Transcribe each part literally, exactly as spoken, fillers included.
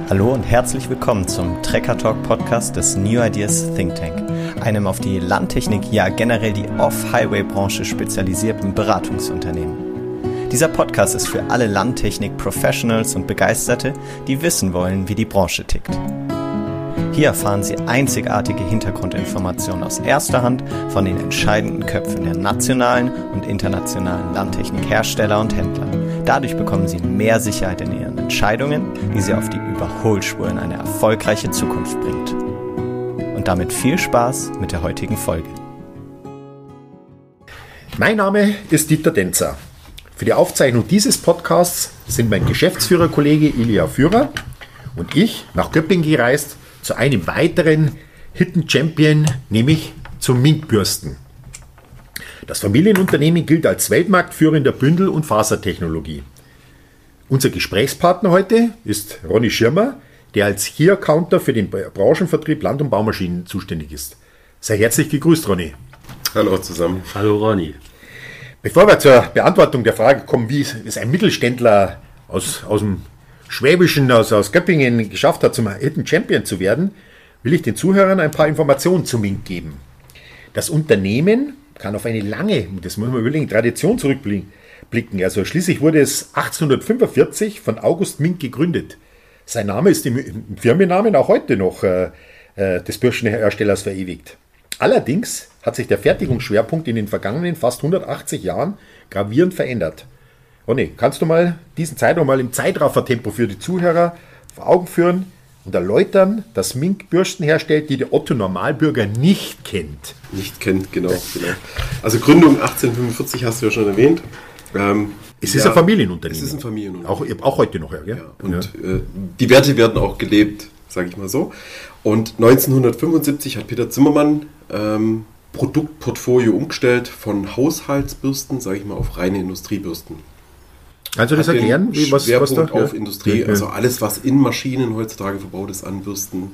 Hallo und herzlich willkommen zum Trekker Talk Podcast des New Ideas Think Tank, einem auf die Landtechnik, ja generell die Off-Highway-Branche spezialisierten Beratungsunternehmen. Dieser Podcast ist für alle Landtechnik-Professionals und Begeisterte, die wissen wollen, wie die Branche tickt. Hier erfahren Sie einzigartige Hintergrundinformationen aus erster Hand von den entscheidenden Köpfen der nationalen und internationalen Landtechnikhersteller und Händler. Dadurch bekommen Sie mehr Sicherheit in Ihren Entscheidungen, die Sie auf die Überholspur in eine erfolgreiche Zukunft bringt. Und damit viel Spaß mit der heutigen Folge. Mein Name ist Dieter Denzer. Für die Aufzeichnung dieses Podcasts sind mein Geschäftsführerkollege Ilja Führer und ich nach Göppingen gereist zu einem weiteren Hidden Champion, nämlich zum Minkbürsten. Das Familienunternehmen gilt als Weltmarktführer in der Bündel- und Fasertechnologie. Unser Gesprächspartner heute ist Ronny Schirmer, der als Key Accounter für den Branchenvertrieb Land- und Baumaschinen zuständig ist. Sei herzlich gegrüßt, Ronny. Hallo zusammen. Hallo Ronny. Bevor wir zur Beantwortung der Frage kommen, wie es ein Mittelständler aus, aus dem Schwäbischen, aus, aus Göppingen geschafft hat, zum Hidden Champion zu werden, will ich den Zuhörern ein paar Informationen zu Mink geben. Das Unternehmen kann auf eine lange, das muss man überlegen, Tradition zurückblicken. Also schließlich wurde es achtzehnhundertfünfundvierzig von August Mink gegründet. Sein Name ist im, im Firmennamen auch heute noch äh, des Bürstenherstellers verewigt. Allerdings hat sich der Fertigungsschwerpunkt in den vergangenen fast hundertachtzig Jahren gravierend verändert. Ronny, kannst du mal diesen Zeitraum mal im Zeitraffertempo für die Zuhörer vor Augen führen und erläutern, dass Mink Bürsten herstellt, die der Otto-Normalbürger nicht kennt? Nicht kennt, genau, genau. Also Gründung achtzehnhundertfünfundvierzig hast du ja schon erwähnt. Ähm, es ist ja, ein Familienunternehmen. Es ist ein Familienunternehmen. Auch, auch heute noch, ja. Gell? Ja, und ja. Äh, die Werte werden auch gelebt, sage ich mal so. Und neunzehnhundertfünfundsiebzig hat Peter Zimmermann ähm, Produktportfolio umgestellt von Haushaltsbürsten, sage ich mal, auf reine Industriebürsten. Kannst du das erklären? Wie, was, Schwerpunkt was da, auf ja. Industrie, also alles, was in Maschinen heutzutage verbaut ist, an Bürsten.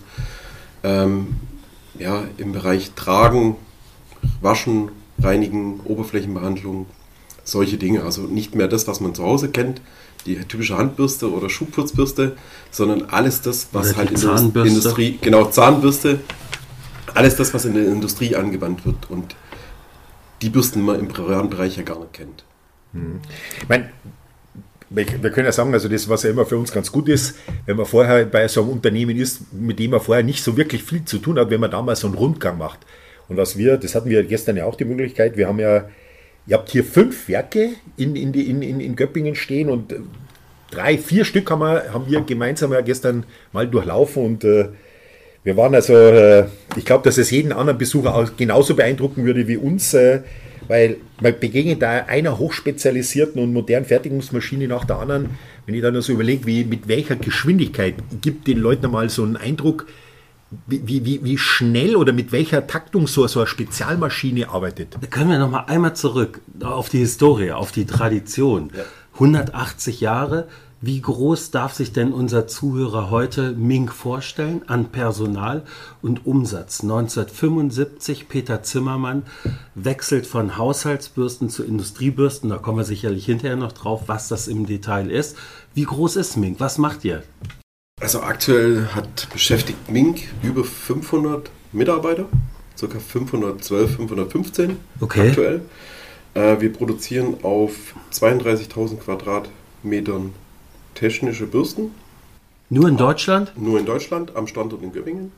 Ähm, ja, im Bereich Tragen, Waschen, Reinigen, Oberflächenbehandlung, solche Dinge. Also nicht mehr das, was man zu Hause kennt, die typische Handbürste oder Schuhputzbürste, sondern alles das, was oder halt in der Industrie, genau, Zahnbürste, alles das, was in der Industrie angewandt wird und die Bürsten man im privaten Bereich ja gar nicht kennt. Hm. Ich meine, wir können ja sagen, also das, was ja immer für uns ganz gut ist, wenn man vorher bei so einem Unternehmen ist, mit dem man vorher nicht so wirklich viel zu tun hat, wenn man da mal so einen Rundgang macht. Und was wir, das hatten wir gestern ja auch die Möglichkeit, wir haben ja, ihr habt hier fünf Werke in, in, die, in, in Göppingen stehen und drei, vier Stück haben wir, haben wir gemeinsam ja gestern mal durchlaufen und äh, wir waren also, äh, ich glaube, dass es jeden anderen Besucher auch genauso beeindrucken würde wie uns, äh, weil man begegnet da einer hochspezialisierten und modernen Fertigungsmaschine nach der anderen. Wenn ich dann so überlege, wie, mit welcher Geschwindigkeit, gibt den Leuten mal so einen Eindruck, wie, wie, wie schnell oder mit welcher Taktung so, so eine Spezialmaschine arbeitet. Können wir noch mal einmal zurück auf die Historie, auf die Tradition. Ja. hundertachtzig Jahre. Wie groß darf sich denn unser Zuhörer heute Mink vorstellen an Personal und Umsatz? neunzehnhundertfünfundsiebzig, Peter Zimmermann wechselt von Haushaltsbürsten zu Industriebürsten. Da kommen wir sicherlich hinterher noch drauf, was das im Detail ist. Wie groß ist Mink? Was macht ihr? Also aktuell hat beschäftigt Mink über fünfhundert Mitarbeiter, ca. fünfhundertzwölf, fünfhundertfünfzehn okay. Aktuell. Äh, wir produzieren auf zweiunddreißigtausend Quadratmetern technische Bürsten. Nur in Deutschland? Nur in Deutschland, am Standort in Göppingen.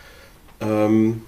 Ähm,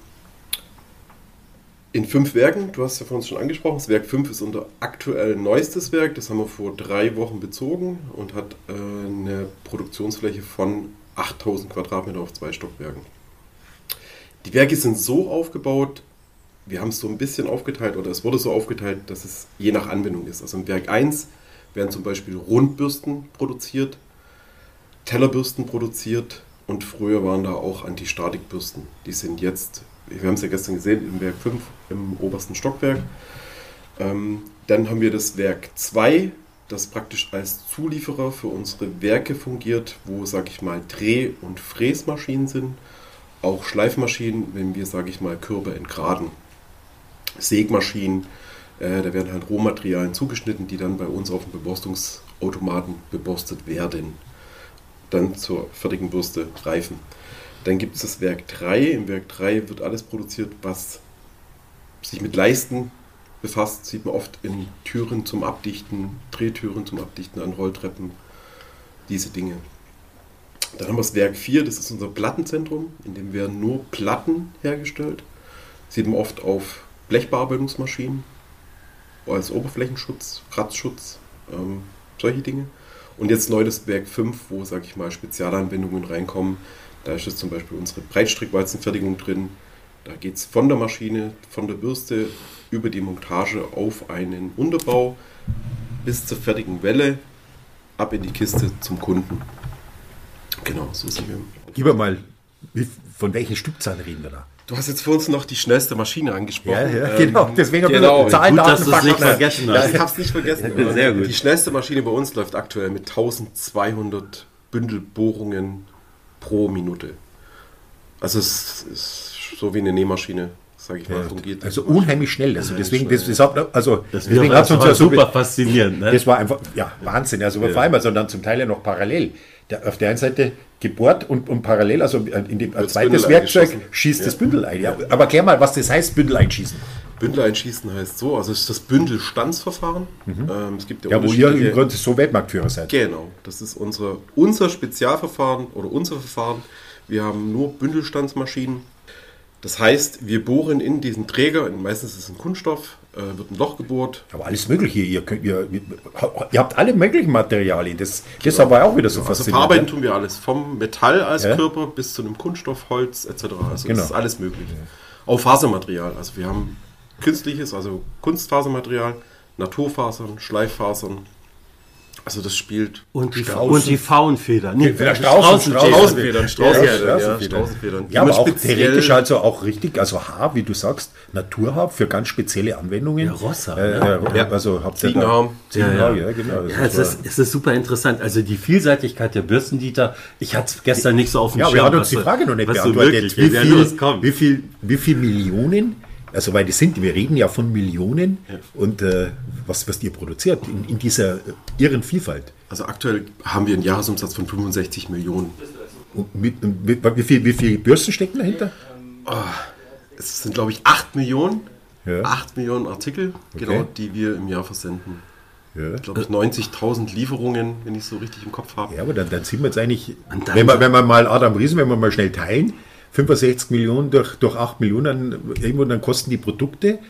in fünf Werken, du hast ja von uns schon angesprochen, das Werk fünf ist unser aktuell neuestes Werk, das haben wir vor drei Wochen bezogen und hat äh, eine Produktionsfläche von achttausend Quadratmeter auf zwei Stockwerken. Die Werke sind so aufgebaut, wir haben es so ein bisschen aufgeteilt oder es wurde so aufgeteilt, dass es je nach Anwendung ist. Also im Werk eins werden zum Beispiel Rundbürsten produziert, Tellerbürsten produziert und früher waren da auch Antistatikbürsten. Die sind jetzt, wir haben es ja gestern gesehen, im Werk fünf im obersten Stockwerk. Ähm, dann haben wir das Werk zwei, das praktisch als Zulieferer für unsere Werke fungiert, wo, sage ich mal, Dreh- und Fräsmaschinen sind, auch Schleifmaschinen, wenn wir, sage ich mal, Körbe entgraden, Sägmaschinen. Äh, da werden halt Rohmaterialien zugeschnitten, die dann bei uns auf dem Beborstungsautomaten beborstet werden. dann zur fertigen Bürste reifen. Dann gibt es das Werk drei. Im Werk drei wird alles produziert, was sich mit Leisten befasst. Sieht man oft in Türen zum Abdichten, Drehtüren zum Abdichten an Rolltreppen, diese Dinge. Dann haben wir das Werk vier, das ist unser Plattenzentrum, in dem werden nur Platten hergestellt. Sieht man oft auf Blechbearbeitungsmaschinen, als Oberflächenschutz, Kratzschutz, ähm, solche Dinge. Und jetzt neu das Werk fünf, wo, sage ich mal, Spezialanwendungen reinkommen. Da ist jetzt zum Beispiel unsere Breitstrickwalzenfertigung drin. Da geht es von der Maschine, von der Bürste über die Montage auf einen Unterbau bis zur fertigen Welle, ab in die Kiste zum Kunden. Genau, so sind wir. Gib mir mal, wie, von welchen Stückzahlen reden wir da? Du hast jetzt vor uns noch die schnellste Maschine angesprochen. Ja, ja, genau. Deswegen habe genau. ich Zahlen, Gut, Daten, dass du es nicht vergessen hast. Ja, ich habe es nicht vergessen. Sehr gut. Die schnellste Maschine bei uns läuft aktuell mit zwölfhundert Bündelbohrungen pro Minute. Also es ist so wie eine Nähmaschine, sage ich mal, Ja, fungiert. also unheimlich schnell. Also deswegen, das, das, also Das, deswegen das hat uns war ja so super faszinierend. Ne? Das war einfach, ja, Wahnsinn. Also vor allem, also dann zum Teil ja noch parallel. Der, auf der einen Seite gebohrt und, und parallel, also in dem als zweites Bündel Werkzeug eingeschossen. schießt Ja. das Bündel ein. Ja. Aber klär mal, was das heißt, Bündel einschießen. Bündel einschießen heißt so, also es ist das Bündelstandsverfahren. Ähm, es gibt ja, Ja, wo ihr im unterschiedliche- Grunde so Weltmarktführer seid. Genau, das ist unser, unser Spezialverfahren oder unser Verfahren. Wir haben nur Bündelstandsmaschinen. Das heißt, wir bohren in diesen Träger, meistens ist es ein Kunststoff, äh, wird ein Loch gebohrt. Aber alles Mögliche. Ihr, könnt, ihr, ihr habt alle möglichen Materialien. Das, das war auch wieder so Also faszinierend. verarbeiten tun wir alles, vom Metall als Ja. Körper bis zu einem Kunststoff, Holz et cetera. Also Genau. das ist alles möglich. Auch Fasermaterial. Also wir haben künstliches, also Kunstfasermaterial, Naturfasern, Schleiffasern. Also das spielt Und die, Straußen. und die Faunfeder. Nee, Ja, Straußen, Straußenfeder. Straußenfedern, Straußenfedern, Ja, ja, Straußenfedern. Straußenfedern. Ja, aber Die man auch speziell- theoretisch also auch richtig, also Haar, wie du sagst, Naturhaar für ganz spezielle Anwendungen. Ja, Rosshaar, Äh, ja. äh, Also habt ihr da- Ziegenhaar. Ziegenhaar, ja, genau. Das Ja, es war- ist, es ist super interessant. Also die Vielseitigkeit der Bürstendieter, ich hatte es gestern nicht so auf dem Ja, aber Schirm. wir haben uns was die du- Frage noch nicht was du beantwortet. wirklich- Wie ja, viel, los, komm. wie, viel, wie viel Millionen, also weil das sind, wir reden ja von Millionen und äh, was, was ihr produziert in, in dieser äh, irren Vielfalt. Also aktuell haben wir einen Jahresumsatz von fünfundsechzig Millionen. Und mit, mit, wie, viel, wie viele Bürsten stecken dahinter? Es sind, glaube ich, acht Millionen. Ja. acht Millionen Artikel, genau, die wir im Jahr versenden. Ja. Glaube ich, neunzigtausend Lieferungen, wenn ich es so richtig im Kopf habe. Ja, aber dann, dann sind wir jetzt eigentlich, Und dann- wenn wir, wenn wir mal Adam Riesen, wenn wir mal schnell teilen, fünfundsechzig Millionen durch, durch acht Millionen, irgendwo dann kosten die Produkte,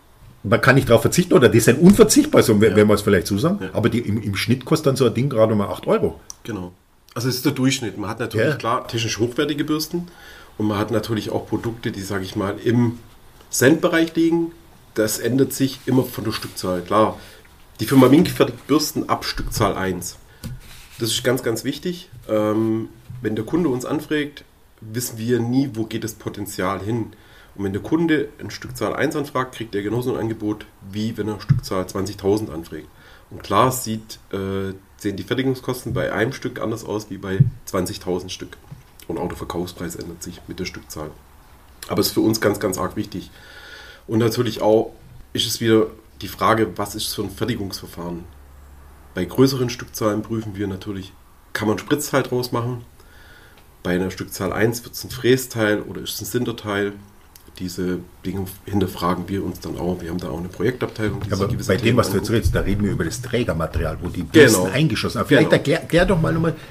man kann nicht darauf verzichten, oder die sind unverzichtbar, so, wenn wenn wir es vielleicht so sagen, aber die, im, im Schnitt kostet dann so ein Ding gerade mal acht Euro. Genau. Also es ist der Durchschnitt. Man hat natürlich Ja. klar technisch hochwertige Bürsten und man hat natürlich auch Produkte, die, sage ich mal, im Centbereich liegen. Das ändert sich immer von der Stückzahl. Klar, die Firma Mink fertigt Bürsten ab Stückzahl eins. Das ist ganz, ganz wichtig. Ähm, wenn der Kunde uns anfragt, wissen wir nie, wo geht das Potenzial hin. Und wenn der Kunde ein Stückzahl eins anfragt, kriegt er genauso ein Angebot, wie wenn er Stückzahl zwanzigtausend anfragt. Und klar sieht, äh, sehen die Fertigungskosten bei einem Stück anders aus wie bei zwanzigtausend Stück. Und auch der Verkaufspreis ändert sich mit der Stückzahl. Aber es ist für uns ganz, ganz arg wichtig. Und natürlich auch ist es wieder die Frage, was ist für ein Fertigungsverfahren? Bei größeren Stückzahlen prüfen wir natürlich, kann man ein Spritzteil draus machen? Bei einer Stückzahl eins wird es ein Frästeil oder ist es ein Sinterteil? Diese Dinge hinterfragen wir uns dann auch. Wir haben da auch eine Projektabteilung. Die Aber sich gewisse bei dem, Themen was du jetzt anguckt. redest, da reden wir über das Trägermaterial, wo die Bürsten Genau. eingeschossen haben. Vielleicht Genau. erklär, erklär doch mal nochmal,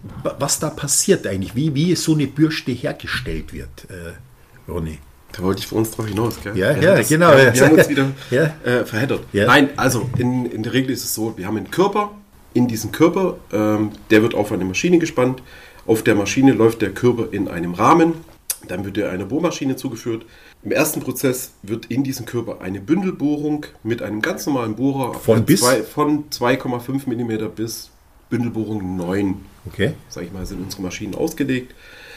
was da passiert eigentlich, wie, wie so eine Bürste hergestellt wird, äh, Ronny. Da wollte ich für uns drauf hinaus, gell? Ja, ja, das, genau. Wir, wir haben uns wieder Ja. äh, verheddert. Ja. Nein, also in, in der Regel ist es so, wir haben einen Körper. In diesen Körper, ähm, der wird auf eine Maschine gespannt. Auf der Maschine läuft der Körper in einem Rahmen. Dann wird er einer Bohrmaschine zugeführt. Im ersten Prozess wird in diesen Körper eine Bündelbohrung mit einem ganz normalen Bohrer Von bis? zwei, von zwei Komma fünf Millimeter bis Bündelbohrung neun, Okay. sag ich mal, sind unsere Maschinen ausgelegt.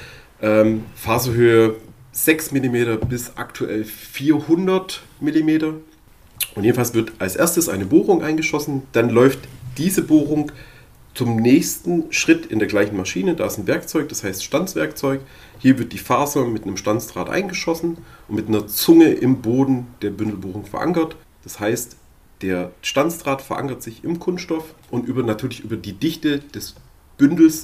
Ähm, Faserhöhe sechs Millimeter bis aktuell vierhundert Millimeter. Und jedenfalls wird als erstes eine Bohrung eingeschossen. Dann läuft diese Bohrung zum nächsten Schritt in der gleichen Maschine. Da ist ein Werkzeug, das heißt Stanzwerkzeug. Hier wird die Faser mit einem Stanzdraht eingeschossen und mit einer Zunge im Boden der Bündelbohrung verankert. Das heißt, der Stanzdraht verankert sich im Kunststoff und über, natürlich über die Dichte des Bündels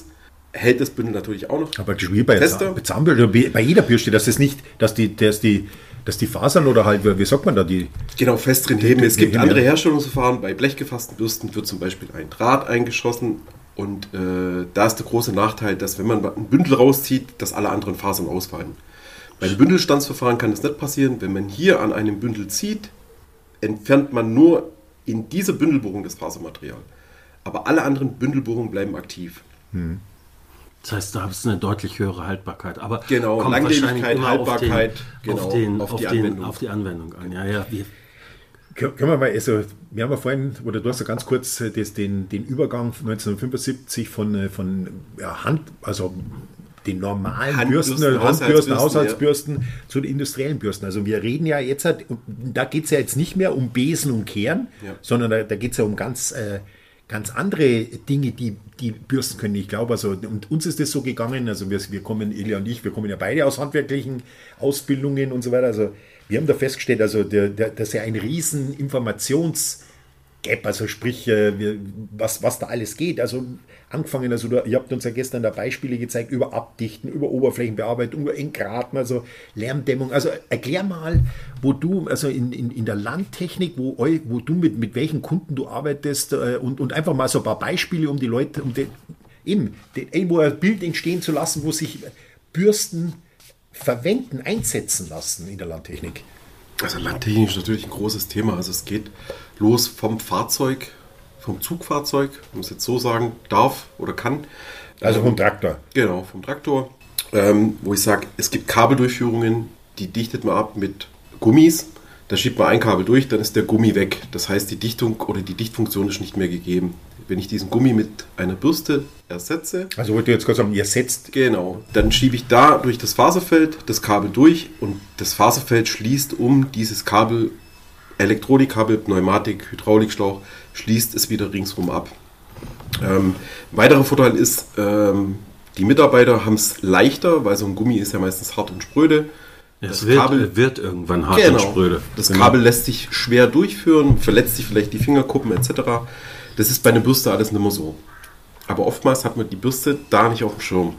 hält das Bündel natürlich auch noch. Aber wie bei Zahnbürste, bei jeder Bürste, dass es nicht, dass die, dass die, dass die Fasern oder halt, wie sagt man da, die... Genau, fest drin heben. Es gibt andere Herstellungsverfahren. Bei blechgefassten Bürsten wird zum Beispiel ein Draht eingeschossen und äh, da ist der große Nachteil, dass wenn man ein Bündel rauszieht, dass alle anderen Fasern ausfallen. Beim Bündelstandsverfahren kann das nicht passieren. Wenn man hier an einem Bündel zieht, entfernt man nur in dieser Bündelbohrung das Fasermaterial. Aber alle anderen Bündelbohrungen bleiben aktiv. Hm. Das heißt, da hast du eine deutlich höhere Haltbarkeit. Aber genau, kommt Langlebigkeit, immer Haltbarkeit, auf, den, genau, auf, den, auf, auf, die den, Anwendung. auf die Anwendung an. Ja, ja, wir Können wir mal, also, wir haben ja vorhin, oder du hast ja ganz kurz das, den, den Übergang neunzehnhundertfünfundsiebzig von, von ja, Hand, also den normalen Handbürsten, Bürsten, Handbürsten, Haushaltsbürsten, Haushaltsbürsten ja. zu den industriellen Bürsten. Also wir reden ja jetzt, halt, da geht es ja jetzt nicht mehr um Besen und Kehren, ja. sondern da, da geht es ja um ganz... Äh, ganz andere Dinge, die die Bürsten können. Ich glaube, also, und uns ist das so gegangen, also wir, wir kommen, Ilja und ich, wir kommen ja beide aus handwerklichen Ausbildungen und so weiter, also wir haben da festgestellt, also der, der, dass ja ein riesen Informations- Gap, also sprich, wir, was, was da alles geht. Also angefangen, also ihr habt uns ja gestern da Beispiele gezeigt über Abdichten, über Oberflächenbearbeitung, über Engraten, also Lärmdämmung. Also erklär mal, wo du, also in, in, in der Landtechnik, wo, wo du mit, mit welchen Kunden du arbeitest und, und einfach mal so ein paar Beispiele, um die Leute, um den, eben, den, irgendwo ein Bild entstehen zu lassen, wo sich Bürsten verwenden, einsetzen lassen in der Landtechnik. Also Landtechnik ist natürlich ein großes Thema. Also es geht los vom Fahrzeug, vom Zugfahrzeug, wenn man es jetzt so sagen darf oder kann. Also vom Traktor. Genau, vom Traktor. Ähm, wo ich sage, es gibt Kabeldurchführungen, die dichtet man ab mit Gummis. Da schiebt man ein Kabel durch, dann ist der Gummi weg. Das heißt, die Dichtung oder die Dichtfunktion ist nicht mehr gegeben. Wenn ich diesen Gummi mit einer Bürste ersetze... Also wollte ich jetzt gerade sagen, ihr setzt... Genau, dann schiebe ich da durch das Faserfeld das Kabel durch und das Faserfeld schließt um dieses Kabel, Elektronikkabel, Pneumatik, Hydraulikschlauch, schließt es wieder ringsrum ab. Ähm, weiterer Vorteil ist, ähm, die Mitarbeiter haben es leichter, weil so ein Gummi ist ja meistens hart und spröde. Das wird, Kabel wird irgendwann hart genau, und spröde. Das genau. Kabel lässt sich schwer durchführen, verletzt sich vielleicht die Fingerkuppen et cetera. Das ist bei einer Bürste alles nicht mehr so. Aber oftmals hat man die Bürste da nicht auf dem Schirm.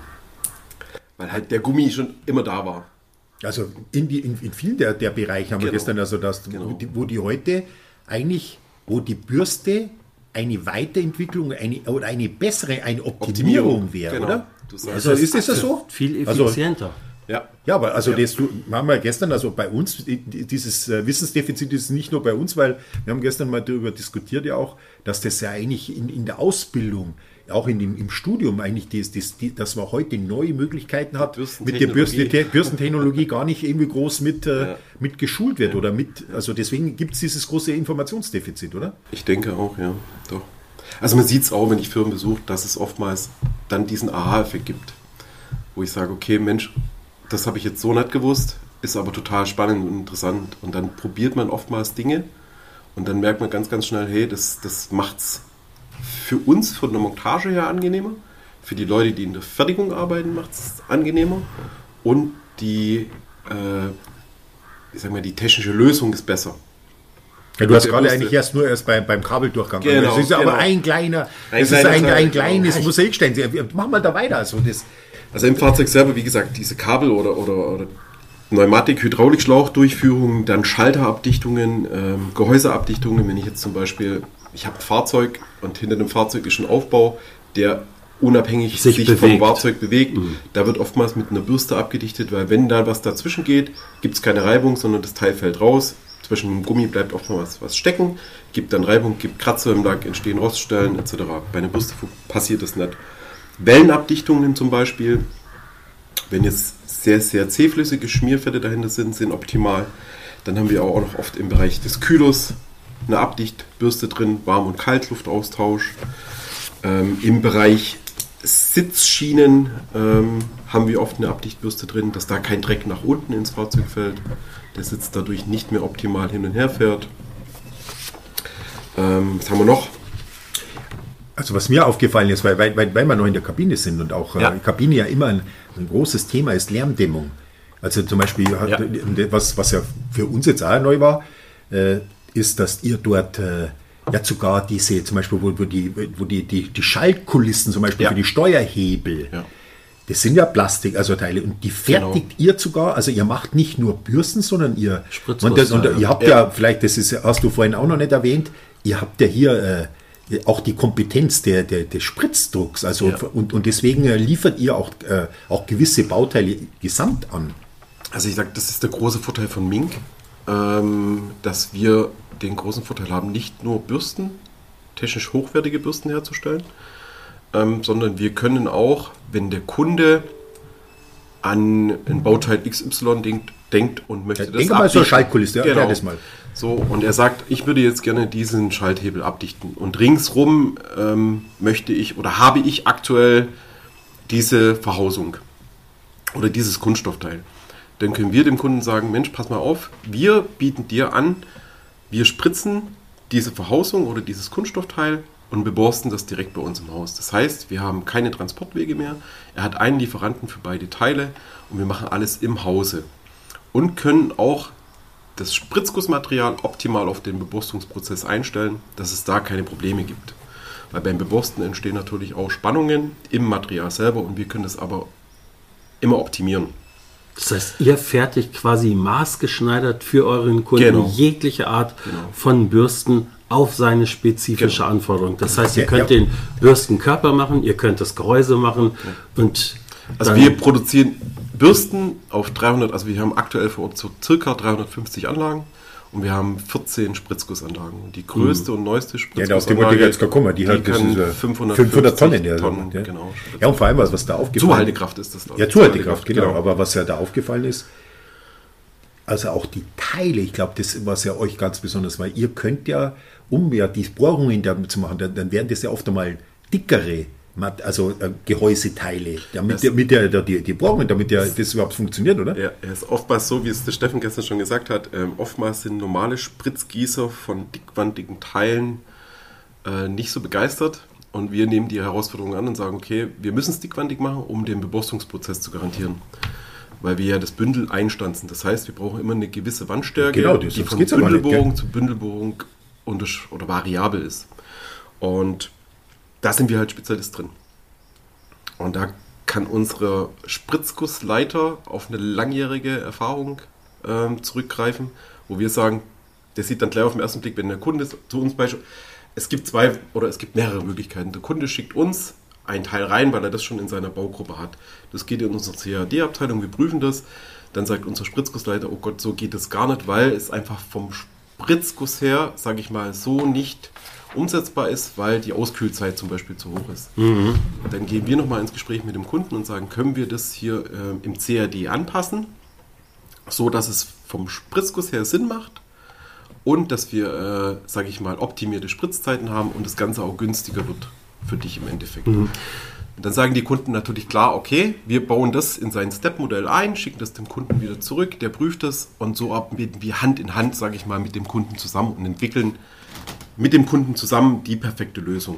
Weil halt der Gummi schon immer da war. Also in, die, in, in vielen der, der Bereiche haben genau. wir gestern, also das, genau. wo, die, wo die heute eigentlich, wo die Bürste eine Weiterentwicklung eine, oder eine bessere, eine Optimierung, Optimierung wäre, genau. oder? Also ist das so? Viel effizienter. Also, Ja, ja, aber also ja. das du, haben wir gestern, also bei uns, dieses Wissensdefizit ist nicht nur bei uns, weil wir haben gestern mal darüber diskutiert ja auch, dass das ja eigentlich in, in der Ausbildung, auch in dem, im Studium eigentlich, das, das, die, dass man heute neue Möglichkeiten hat, mit der Bürsten, Bürstentechnologie gar nicht irgendwie groß mit, ja. mit geschult wird ja. oder mit, also deswegen gibt es dieses große Informationsdefizit, oder? Ich denke auch, ja, doch. Also man sieht es auch, wenn ich Firmen besuche, dass es oftmals dann diesen Aha-Effekt gibt, wo ich sage, okay, Mensch, das habe ich jetzt so nicht gewusst, ist aber total spannend und interessant. Und dann probiert man oftmals Dinge und dann merkt man ganz, ganz schnell, hey, das, das macht es für uns von der Montage her angenehmer, für die Leute, die in der Fertigung arbeiten, macht es angenehmer und die, äh, ich sag mal, die technische Lösung ist besser. Ja, du hast gerade wusste. eigentlich erst nur erst beim, beim Kabeldurchgang. Genau, das ist genau. aber ein kleiner, ein das ist ein, Teil, ein kleines genau. Mosaikstein. Mach mal da weiter. Also, das also im Fahrzeug selber, wie gesagt, diese Kabel oder, oder, oder Pneumatik, Hydraulikschlauchdurchführung, dann Schalterabdichtungen, ähm, Gehäuseabdichtungen. Wenn ich jetzt zum Beispiel, ich habe ein Fahrzeug und hinter dem Fahrzeug ist ein Aufbau, der unabhängig sich, sich vom Fahrzeug bewegt. Mhm. Da wird oftmals mit einer Bürste abgedichtet, weil wenn da was dazwischen geht, gibt es keine Reibung, sondern das Teil fällt raus. Zwischen dem Gummi bleibt oftmals was stecken, gibt dann Reibung, gibt Kratzer im Lack, entstehen Roststellen et cetera. Bei einer Bürste passiert das nicht. Wellenabdichtungen zum Beispiel, wenn jetzt sehr, sehr zähflüssige Schmierfette dahinter sind, sind optimal. Dann haben wir auch noch oft im Bereich des Kühlers eine Abdichtbürste drin, Warm- und Kaltluftaustausch. Ähm, Im Bereich Sitzschienen ähm, haben wir oft eine Abdichtbürste drin, dass da kein Dreck nach unten ins Fahrzeug fällt. Der Sitz dadurch nicht mehr optimal hin und her fährt. Ähm, was haben wir noch? Also was mir aufgefallen ist, weil, weil, weil wir noch in der Kabine sind und auch ja. äh, Kabine ja immer ein, ein großes Thema ist, Lärmdämmung. Also zum Beispiel, ja. was, was ja für uns jetzt auch neu war, äh, ist, dass ihr dort äh, ja sogar diese, zum Beispiel, wo, wo, die, wo die, die, die Schaltkulissen, zum Beispiel Ja. für die Steuerhebel, Ja. das sind ja Plastik, also Teile, und die fertigt ihr sogar, also ihr macht nicht nur Bürsten, sondern ihr, Spritzguss, und das, und ja. ihr habt ja, vielleicht, das ist, hast du vorhin auch noch nicht erwähnt, ihr habt ja hier äh, auch die Kompetenz der, der, des Spritzdrucks, also Ja. und, und deswegen äh, liefert ihr auch, äh, auch gewisse Bauteile gesamt an. Also ich sage, das ist der große Vorteil von Mink, ähm, dass wir den großen Vorteil haben, nicht nur Bürsten, technisch hochwertige Bürsten herzustellen, ähm, sondern wir können auch, wenn der Kunde an ein Bauteil X Y denkt, denkt und möchte Ja, das denke mal so abdichten. Schaltkulisse, ja, erklär das mal. So, und er sagt, ich würde jetzt gerne diesen Schalthebel abdichten. Und ringsrum ähm, möchte ich oder habe ich aktuell diese Verhausung oder dieses Kunststoffteil. Dann können wir dem Kunden sagen, Mensch, pass mal auf, wir bieten dir an, wir spritzen diese Verhausung oder dieses Kunststoffteil und beborsten das direkt bei uns im Haus. Das heißt, wir haben keine Transportwege mehr, er hat einen Lieferanten für beide Teile und wir machen alles im Hause. Und können auch das Spritzgussmaterial optimal auf den Beborstungsprozess einstellen, dass es da keine Probleme gibt. Weil beim Beborsten entstehen natürlich auch Spannungen im Material selber und wir können das aber immer optimieren. Das heißt, ihr fertigt quasi maßgeschneidert für euren Kunden Genau. jegliche Art Genau. von Bürsten auf seine spezifische Genau. Anforderung. Das heißt, ihr Ja, könnt ja. den Bürstenkörper machen, ihr könnt das Gehäuse machen und Also dann- wir produzieren Bürsten auf dreihundert, also wir haben aktuell vor Ort so circa dreihundertfünfzig Anlagen und wir haben vierzehn Spritzgussanlagen. Die größte und neueste Ja, auf die wollte ich jetzt gerade kommen. Die, hat, das kann ist, äh, fünfhundertfünfzig fünfhundert Tonnen. Ja, Tonnen, ja. genau. Ja, und vor allem, was, was da aufgefallen ist. Zuhaltekraft ist das. Ja, Zuhaltekraft, genau. Aber was ja da aufgefallen ist, also auch die Teile, ich glaube, das was ja euch ganz besonders, weil ihr könnt ja, um ja die Bohrungen damit zu machen, dann, dann werden das ja oft einmal dickere, Mat- also äh, Gehäuseteile, damit, Das- der, mit der, der, die, die Bohrungen, damit der, das überhaupt funktioniert, oder? Ja, er ist oftmals so, wie es der Steffen gestern schon gesagt hat, ähm, oftmals sind normale Spritzgießer von dickwandigen Teilen äh, nicht so begeistert und wir nehmen die Herausforderung an und sagen, okay, wir müssen es dickwandig machen, um den Beborstungsprozess zu garantieren. Weil wir ja das Bündel einstanzen. Das heißt, wir brauchen immer eine gewisse Wandstärke, Genau, das- die das von geht's aber nicht, Bündelbohrung gell? zu Bündelbohrung untersch- oder variabel ist. Und da sind wir halt Spezialist drin. Und da kann unsere Spritzgussleiter auf eine langjährige Erfahrung ähm, zurückgreifen, wo wir sagen, der sieht dann gleich auf den ersten Blick, wenn der Kunde zu uns beispielsweise, es gibt zwei oder es gibt mehrere Möglichkeiten. Der Kunde schickt uns ein Teil rein, weil er das schon in seiner Baugruppe hat. Das geht in unsere C A D-Abteilung, wir prüfen das. Dann sagt unser Spritzgussleiter, oh Gott, so geht das gar nicht, weil es einfach vom Spritzguss her, sage ich mal, so nicht umsetzbar ist, weil die Auskühlzeit zum Beispiel zu hoch ist. Dann gehen wir nochmal ins Gespräch mit dem Kunden und sagen, können wir das hier ähm, im C A D anpassen, so dass es vom Spritzguss her Sinn macht und dass wir, äh, sage ich mal, optimierte Spritzzeiten haben und das Ganze auch günstiger wird für dich im Endeffekt. Und dann sagen die Kunden natürlich klar, okay, wir bauen das in sein Step-Modell ein, schicken das dem Kunden wieder zurück, der prüft das und so arbeiten wir Hand in Hand, sage ich mal, mit dem Kunden zusammen und entwickeln mit dem Kunden zusammen die perfekte Lösung.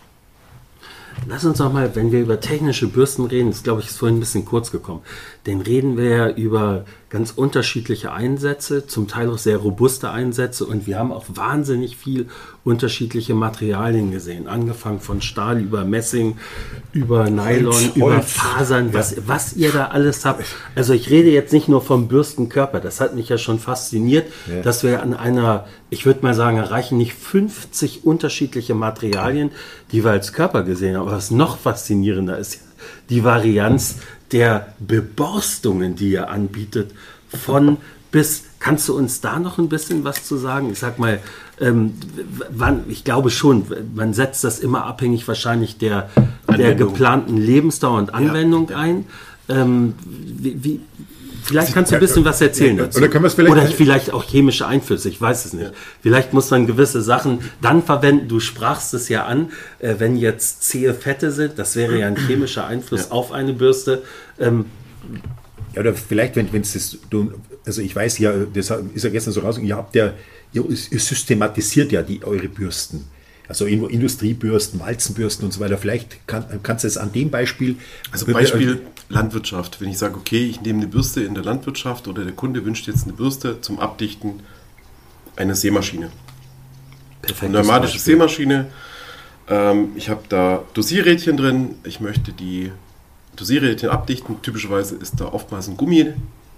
Lass uns noch mal, wenn wir über technische Bürsten reden, das glaube ich ist vorhin ein bisschen kurz gekommen, dann reden wir ja über ganz unterschiedliche Einsätze, zum Teil auch sehr robuste Einsätze und wir haben auch wahnsinnig viel unterschiedliche Materialien gesehen, angefangen von Stahl über Messing, über Nylon, Holz, über Holz. Fasern, was, was ihr da alles habt. Also ich rede jetzt nicht nur vom Bürstenkörper, das hat mich ja schon fasziniert, Ja. dass wir an einer, ich würde mal sagen, erreichen nicht fünfzig unterschiedliche Materialien, die wir als Körper gesehen haben. Aber was noch faszinierender ist, die Varianz der Beborstungen, die ihr anbietet, von bis. Kannst du uns da noch ein bisschen was zu sagen? Ich sag mal, ähm, w- wann, ich glaube schon, man setzt das immer abhängig wahrscheinlich der, der Anwendung. geplanten Lebensdauer und Anwendung ein. Ähm, wie, wie, vielleicht kannst du ein bisschen was erzählen Ja, dazu. oder können wir es vielleicht- Oder vielleicht auch chemische Einflüsse, ich weiß es nicht. Vielleicht muss man gewisse Sachen dann verwenden. Du sprachst es ja an, äh, wenn jetzt zähe Fette sind, das wäre ja ein chemischer Einfluss auf eine Bürste. Ähm, Ja, oder vielleicht, wenn es das, du, also ich weiß ja, das ist ja gestern so raus, ihr habt ja, ihr, ihr systematisiert ja die, eure Bürsten. Also irgendwo Industriebürsten, Walzenbürsten und so weiter. Vielleicht kann, kannst du es an dem Beispiel. Also Beispiel Landwirtschaft. Wenn ich sage, okay, ich nehme eine Bürste in der Landwirtschaft oder der Kunde wünscht jetzt eine Bürste zum Abdichten einer Sämaschine. Perfektes pneumatische Beispiel. Sämaschine. Ähm, ich habe da Dosierrädchen drin. Ich möchte die Dosierrädchen abdichten. Typischerweise ist da oftmals ein Gummi,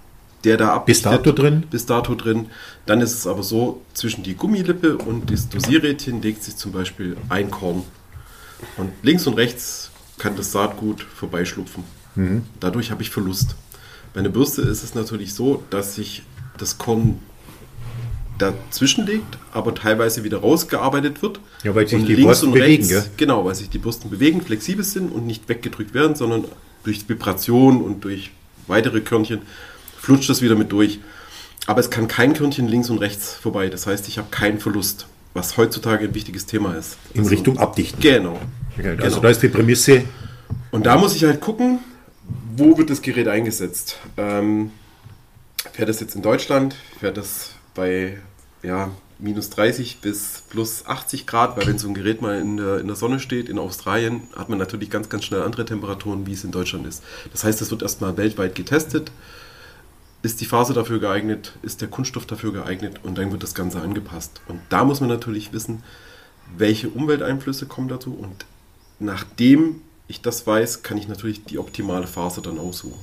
der da abdichtet. Bis dato drin? Bis dato drin. Dann ist es aber so, zwischen die Gummilippe und das Dosierrädchen legt sich zum Beispiel ein Korn. Und links und rechts kann das Saatgut vorbeischlupfen. Mhm. Dadurch habe ich Verlust. Bei einer Bürste ist es natürlich so, dass sich das Korn dazwischen liegt, aber teilweise wieder rausgearbeitet wird. Ja, weil sich und die links Borsten und bewegen, rechts, gell? Genau, weil sich die Borsten bewegen, flexibel sind und nicht weggedrückt werden, sondern durch Vibration und durch weitere Körnchen flutscht das wieder mit durch. Aber es kann kein Körnchen links und rechts vorbei. Das heißt, ich habe keinen Verlust, was heutzutage ein wichtiges Thema ist. In also, Richtung Abdichten. Genau. Okay, also genau. da ist die Prämisse. Und da muss ich halt gucken, wo wird das Gerät eingesetzt. Ähm, fährt das jetzt in Deutschland? Fährt das bei ja, minus dreißig bis plus achtzig Grad? Weil wenn so ein Gerät mal in der, in der Sonne steht, in Australien, hat man natürlich ganz, ganz schnell andere Temperaturen, wie es in Deutschland ist. Das heißt, es wird erstmal weltweit getestet. Ist die Faser dafür geeignet? Ist der Kunststoff dafür geeignet? Und dann wird das Ganze angepasst. Und da muss man natürlich wissen, welche Umwelteinflüsse kommen dazu. Und nachdem ich das weiß, kann ich natürlich die optimale Faser dann aussuchen.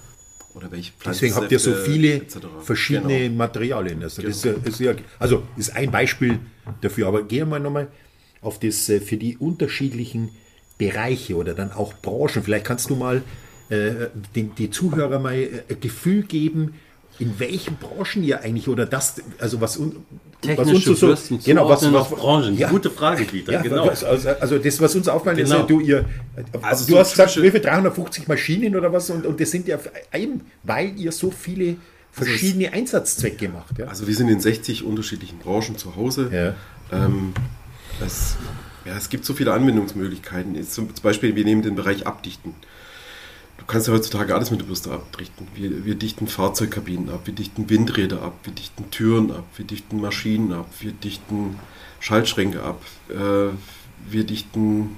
Oder welche Deswegen habt ihr so viele et cetera verschiedene Genau. Materialien. Also, das Genau. ist, ja, also ist ein Beispiel dafür. Aber gehen wir nochmal auf das äh, für die unterschiedlichen Bereiche oder dann auch Branchen. Vielleicht kannst du mal äh, den, die Zuhörer mal äh, ein Gefühl geben, in welchen Branchen ihr eigentlich oder das, also was, un, was uns Technische so, Bürsten genau, was, zuordnen was, auf Branchen. ja, Gute Frage, Dieter. ja, genau. was, also, also das, was uns auffällt, Genau. ist ja, du, ihr, Also du so hast gesagt, typische- wie viel, dreihundertfünfzig Maschinen oder was und, und das sind ja eben, weil ihr so viele verschiedene Einsatzzwecke macht. Ja? Also wir sind in sechzig unterschiedlichen Branchen zu Hause. Ja. Ähm, es, ja, es gibt so viele Anwendungsmöglichkeiten. Jetzt zum Beispiel, wir nehmen den Bereich Abdichten. Du kannst ja heutzutage alles mit der Bürste abdichten. Wir, wir dichten Fahrzeugkabinen ab, wir dichten Windräder ab, wir dichten Türen ab, wir dichten Maschinen ab, wir dichten Schaltschränke ab, äh, wir dichten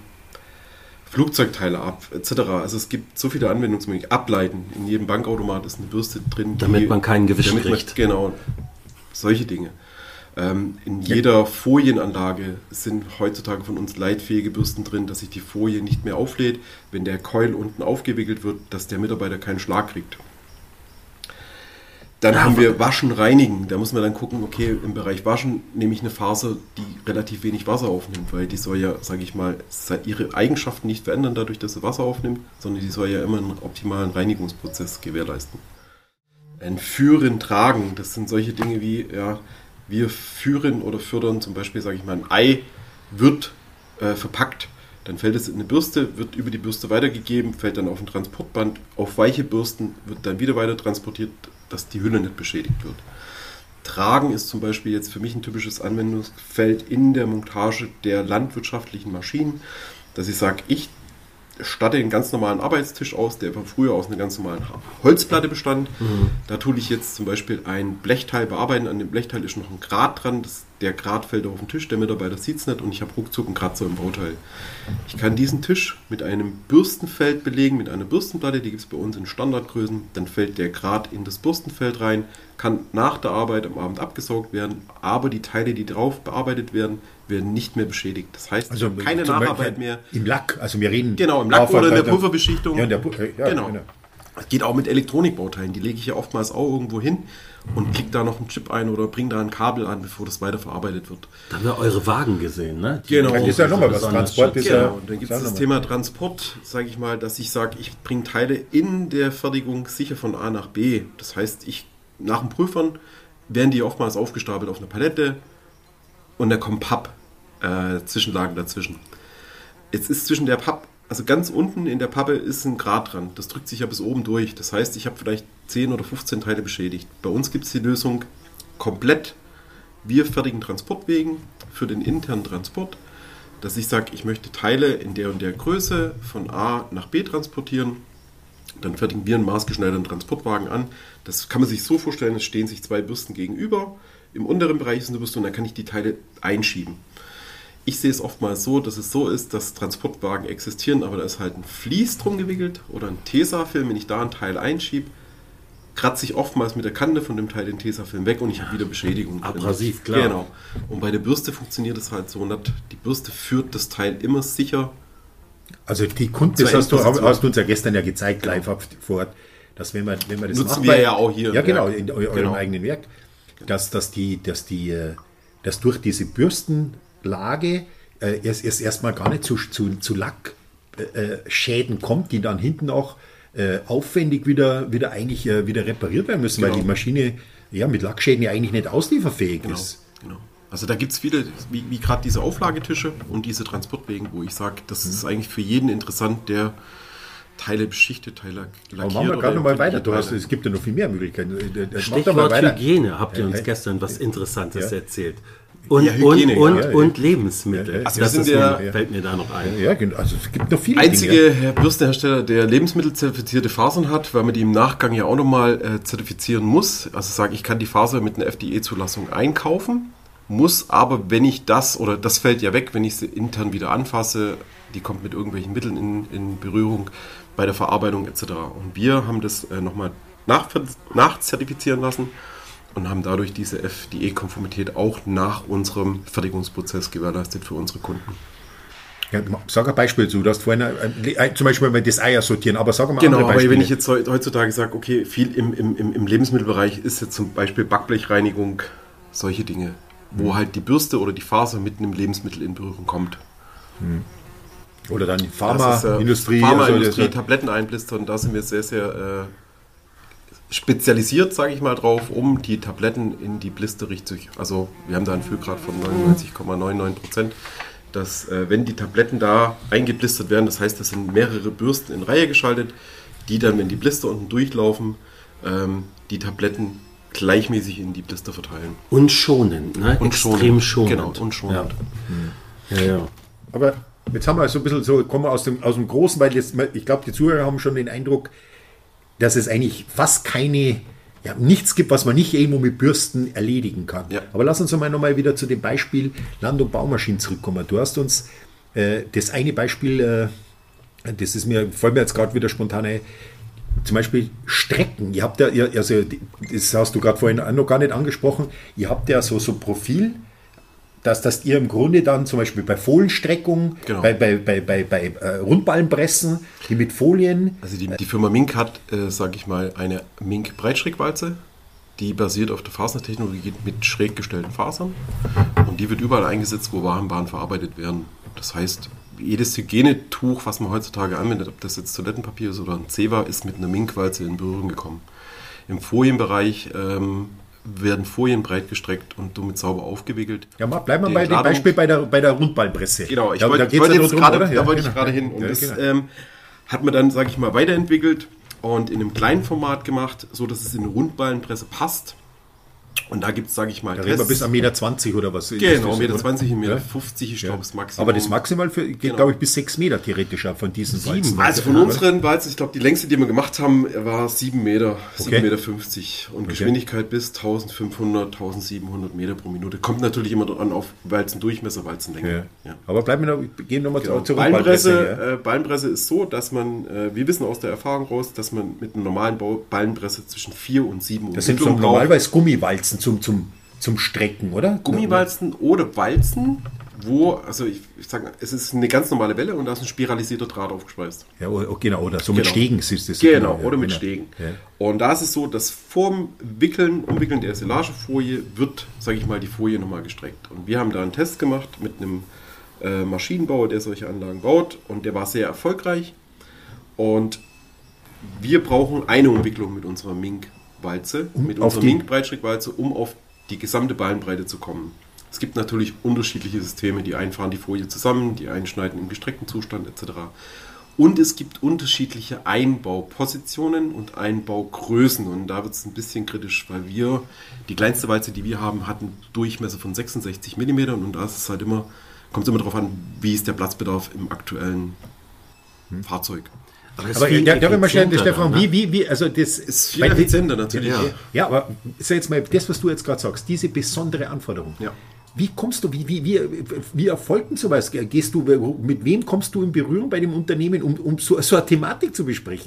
Flugzeugteile ab, et cetera. Also es gibt so viele Anwendungsmöglichkeiten. Ableiten. In jedem Bankautomat ist eine Bürste drin. Damit die- man keinen Gewisch damit man- kriegt. Genau, solche Dinge. Ähm, in jeder Folienanlage sind heutzutage von uns leitfähige Bürsten drin, dass sich die Folie nicht mehr auflädt, wenn der Coil unten aufgewickelt wird, dass der Mitarbeiter keinen Schlag kriegt. Dann Ja, haben aber- wir Waschen, Reinigen. Da muss man dann gucken, okay, im Bereich Waschen nehme ich eine Faser, die relativ wenig Wasser aufnimmt, weil die soll ja, sage ich mal, ihre Eigenschaften nicht verändern dadurch, dass sie Wasser aufnimmt, sondern die soll ja immer einen optimalen Reinigungsprozess gewährleisten. Ein Führen, Tragen, das sind solche Dinge wie, ja, wir führen oder fördern zum Beispiel, sage ich mal, ein Ei wird äh, verpackt, dann fällt es in eine Bürste, wird über die Bürste weitergegeben, fällt dann auf ein Transportband, auf weiche Bürsten wird dann wieder weiter transportiert, dass die Hülle nicht beschädigt wird. Tragen ist zum Beispiel jetzt für mich ein typisches Anwendungsfeld in der Montage der landwirtschaftlichen Maschinen, dass ich sage, ich statte einen ganz normalen Arbeitstisch aus, der von früher aus einer ganz normalen Holzplatte bestand. Mhm. Da tue ich jetzt zum Beispiel ein Blechteil bearbeiten. An dem Blechteil ist noch ein Grat dran. Das, der Grat fällt auf den Tisch, der Mitarbeiter sieht es nicht und ich habe ruckzuck einen Kratzer im Bauteil. Ich kann diesen Tisch mit einem Bürstenfeld belegen, mit einer Bürstenplatte, die gibt es bei uns in Standardgrößen. Dann fällt der Grat in das Bürstenfeld rein, kann nach der Arbeit am Abend abgesaugt werden, aber die Teile, die drauf bearbeitet werden, werden nicht mehr beschädigt. Das heißt, Also keine zum Nacharbeit Beispiel mehr. Im Lack, also wir reden... Genau, im Lack oder in der Aufarbeitung. Pulverbeschichtung. Ja, in der Pu- äh, ja, genau. genau. Das geht auch mit Elektronikbauteilen. Die lege ich ja oftmals auch irgendwo hin und klicke da noch einen Chip ein oder bringe da ein Kabel an, bevor das weiterverarbeitet wird. Da haben wir eure Wagen gesehen, ne? Die Genau. Das ist ja nochmal was. besonders Transport schützen. ist ja... Genau, und dann gibt es Sag das mal. Thema Transport, sage ich mal, dass ich sage, ich bringe Teile in der Fertigung sicher von A nach B. Das heißt, ich nach dem Prüfern werden die oftmals aufgestapelt auf einer Palette und da kommt Papp, äh, Zwischenlagen dazwischen. Jetzt ist zwischen der Papp, also ganz unten in der Pappe ist ein Grat dran. Das drückt sich ja bis oben durch. Das heißt, ich habe vielleicht zehn oder fünfzehn Teile beschädigt. Bei uns gibt es die Lösung komplett. Wir fertigen Transportwegen für den internen Transport, dass ich sage, ich möchte Teile in der und der Größe von A nach B transportieren. Dann fertigen wir einen maßgeschneiderten Transportwagen an. Das kann man sich so vorstellen, es stehen sich zwei Bürsten gegenüber. Im unteren Bereich ist eine Bürste und dann kann ich die Teile einschieben. Ich sehe es oftmals so, dass es so ist, dass Transportwagen existieren, aber da ist halt ein Vlies drum gewickelt oder ein Tesafilm. Wenn ich da ein Teil einschiebe, kratze ich oftmals mit der Kante von dem Teil den Tesafilm weg und ich habe wieder Beschädigung. Abrasiv, klar. Genau. Und bei der Bürste funktioniert es halt so, nicht? Die Bürste führt das Teil immer sicher. Also die Kunden, das hast du, hast du uns ja gestern ja gezeigt, Genau. live vor Ort, dass wenn man, wenn man das Nutzen macht, wir weil- ja auch hier Ja, im genau, Werk. in eu- eurem Genau. eigenen Werk, dass, dass die, dass die, äh, dass durch diese Bürstenlage äh, erst, erst erstmal gar nicht zu, zu, zu Lackschäden kommt, die dann hinten auch äh, aufwendig wieder, wieder eigentlich äh, wieder repariert werden müssen, weil Genau. die Maschine ja mit Lackschäden ja eigentlich nicht auslieferfähig Genau, ist. genau. Also da gibt es viele, wie, wie gerade diese Auflagetische und diese Transportwegen, wo ich sage, das ist eigentlich für jeden interessant, der Teile beschichtet, Teile lackiert. Aber machen wir oder gerade noch mal weiter. Du Teile. hast, es gibt ja noch viel mehr Möglichkeiten. Mach doch mal Stichwort weiter. Hygiene, habt ihr Ja, uns ja. gestern was Interessantes Ja. erzählt. Und, Ja, Hygiene, und, und, ja, ja. und Lebensmittel. Ja, ja. Also wir das sind ist der- mir, fällt mir da noch ein. Ja, genau. Also es gibt noch viele Einzige Dinge. Herr Bürstenhersteller, der lebensmittelzertifizierte Fasern hat, weil man die im Nachgang ja auch nochmal äh, zertifizieren muss. Also sage ich, kann die Faser mit einer F D E-Zulassung einkaufen, muss aber, wenn ich das, oder das fällt ja weg, wenn ich sie intern wieder anfasse, die kommt mit irgendwelchen Mitteln in, in Berührung bei der Verarbeitung et cetera. Und wir haben das äh, nochmal nach, nachzertifizieren lassen und haben dadurch diese F D E-Konformität auch nach unserem Fertigungsprozess gewährleistet für unsere Kunden. Ja, sag ein Beispiel zu. Du hast vorhin äh, äh, zum Beispiel mal das Eier sortieren, aber sag mal Genau, andere aber Beispiele. wenn ich jetzt heu- heutzutage sage, okay, viel im, im, im im Lebensmittelbereich ist jetzt zum Beispiel Backblechreinigung, solche Dinge, wo halt die Bürste oder die Faser mitten im Lebensmittel in Berührung kommt. Oder dann die Das ist, äh, Pharmaindustrie. Pharmaindustrie, also, das- Tabletten einblistern, da sind wir sehr, sehr äh, spezialisiert, sage ich mal, drauf, um die Tabletten in die Blister richtig, also wir haben da einen Füllgrad von neunundneunzig Komma neunundneunzig Prozent, dass äh, wenn die Tabletten da eingeblistert werden, das heißt, das sind mehrere Bürsten in Reihe geschaltet, die dann, wenn die Blister unten durchlaufen, ähm, die Tabletten gleichmäßig in die Blister verteilen. Und schonend, ne? Und Extrem schonend. schonend. Genau, und schonend. Ja. Ja, ja. aber jetzt haben wir so ein bisschen so, kommen wir aus dem, aus dem Großen, weil jetzt, ich glaube, die Zuhörer haben schon den Eindruck, dass es eigentlich fast keine, ja, nichts gibt, was man nicht irgendwo mit Bürsten erledigen kann. Ja. Aber lass uns mal nochmal wieder zu dem Beispiel Land- und Baumaschinen zurückkommen. Du hast uns äh, das eine Beispiel, äh, das ist mir, fällt mir jetzt gerade wieder spontan ein, zum Beispiel Strecken. Ihr habt ja, ihr, also das hast du gerade vorhin auch noch gar nicht angesprochen, ihr habt ja so so Profil, dass, dass ihr im Grunde dann zum Beispiel bei Folienstreckung, Genau. bei, bei, bei, bei, bei äh, Rundballenpressen, die mit Folien, Also die, die Firma Mink hat, äh, sage ich mal, eine Mink-Breitschrägwalze, die basiert auf der Fasertechnologie mit schräg gestellten Fasern und die wird überall eingesetzt, wo Warenbahnen verarbeitet werden. Das heißt, jedes Hygienetuch, was man heutzutage anwendet, ob das jetzt Toilettenpapier ist oder ein Zewa, ist mit einer Mink-Walze in Berührung gekommen. Im Folienbereich ähm, werden Folien breit gestreckt und somit sauber aufgewickelt. ja, mal, bleiben wir Die bei dem Entladung- Beispiel bei der, bei der Rundballpresse. Genau, ich da, wollte, da ich geht's wollte ja jetzt drum, gerade, oder? da Ja, wollte ich genau. gerade hin. Und Ja, das genau. ähm, hat man dann, sage ich mal, weiterentwickelt und in einem kleinen Format gemacht, so dass es in eine Rundballenpresse passt. Und da gibt es, sage ich mal, Da reden wir bis ein Meter zwanzig oder was. ist Genau, das, Meter oder? zwanzig, Meter Ja. fünfzig, ich Ja. glaube, das Maximum. Aber das Maximal für, geht, Genau. glaube ich, bis sechs Meter theoretisch ab von diesen Walzen. Also von Ja, unseren Walzen, ich glaube, die längste, die wir gemacht haben, war sieben Meter, Okay. sieben Meter fünfzig und Geschwindigkeit bis eintausendfünfhundert, eintausendsiebenhundert Meter pro Minute. Kommt natürlich immer an auf Walzendurchmesser, Walzenlänge. Ja. Ja. Aber bleiben wir noch, gehen nochmal Genau. zur Ballenpresse, Rundballpresse. Ja. äh, Ballenpresse ist so, dass man, äh, wir wissen aus der Erfahrung raus, dass man mit einer normalen Bau Ballenpresse zwischen vier und sieben Das sind so Umwicklungen braucht. normalerweise Gummiwalzen zum, zum, zum Strecken, oder? Gummiwalzen oder Walzen, wo, also ich, ich sage, es ist eine ganz normale Welle und da ist ein spiralisierter Draht aufgespeist. Ja, oh, genau, oder so mit Genau. Stegen ist das. Genau, ja, oder mit genau. Stegen. Ja. Und da ist es so, dass vorm Wickeln, Umwickeln der Silagefolie wird, sage ich mal, die Folie nochmal gestreckt. Und wir haben da einen Test gemacht mit einem äh, Maschinenbauer, der solche Anlagen baut und der war sehr erfolgreich. Und wir brauchen eine Umwicklung mit unserer Mink-Walze, Um mit auf unserer die- Mink-Breitschrägwalze, um auf die gesamte Ballenbreite zu kommen. Es gibt natürlich unterschiedliche Systeme, die einen fahren die Folie zusammen, die einen schneiden im gestreckten Zustand et cetera. Und es gibt unterschiedliche Einbaupositionen und Einbaugrößen. Und da wird es ein bisschen kritisch, weil wir, die kleinste Walze, die wir haben, hat einen Durchmesser von sechsundsechzig Millimeter. Und da ist es halt immer, kommt es immer darauf an, wie ist der Platzbedarf im aktuellen Hm. Fahrzeug. Aber, es Aber viel ja, darf ich mal schnell, effizienter Stefan, dann, wie, ne? wie, wie, also das Ist viel weil die- effizienter natürlich. Ja. Ja, aber ist ja jetzt mal das, was du jetzt gerade sagst, diese besondere Anforderung. Ja. Wie kommst du, wie, wie, wie, wie erfolgt denn sowas? Gehst du, mit wem kommst du in Berührung bei dem Unternehmen, um, um so, so eine Thematik zu besprechen?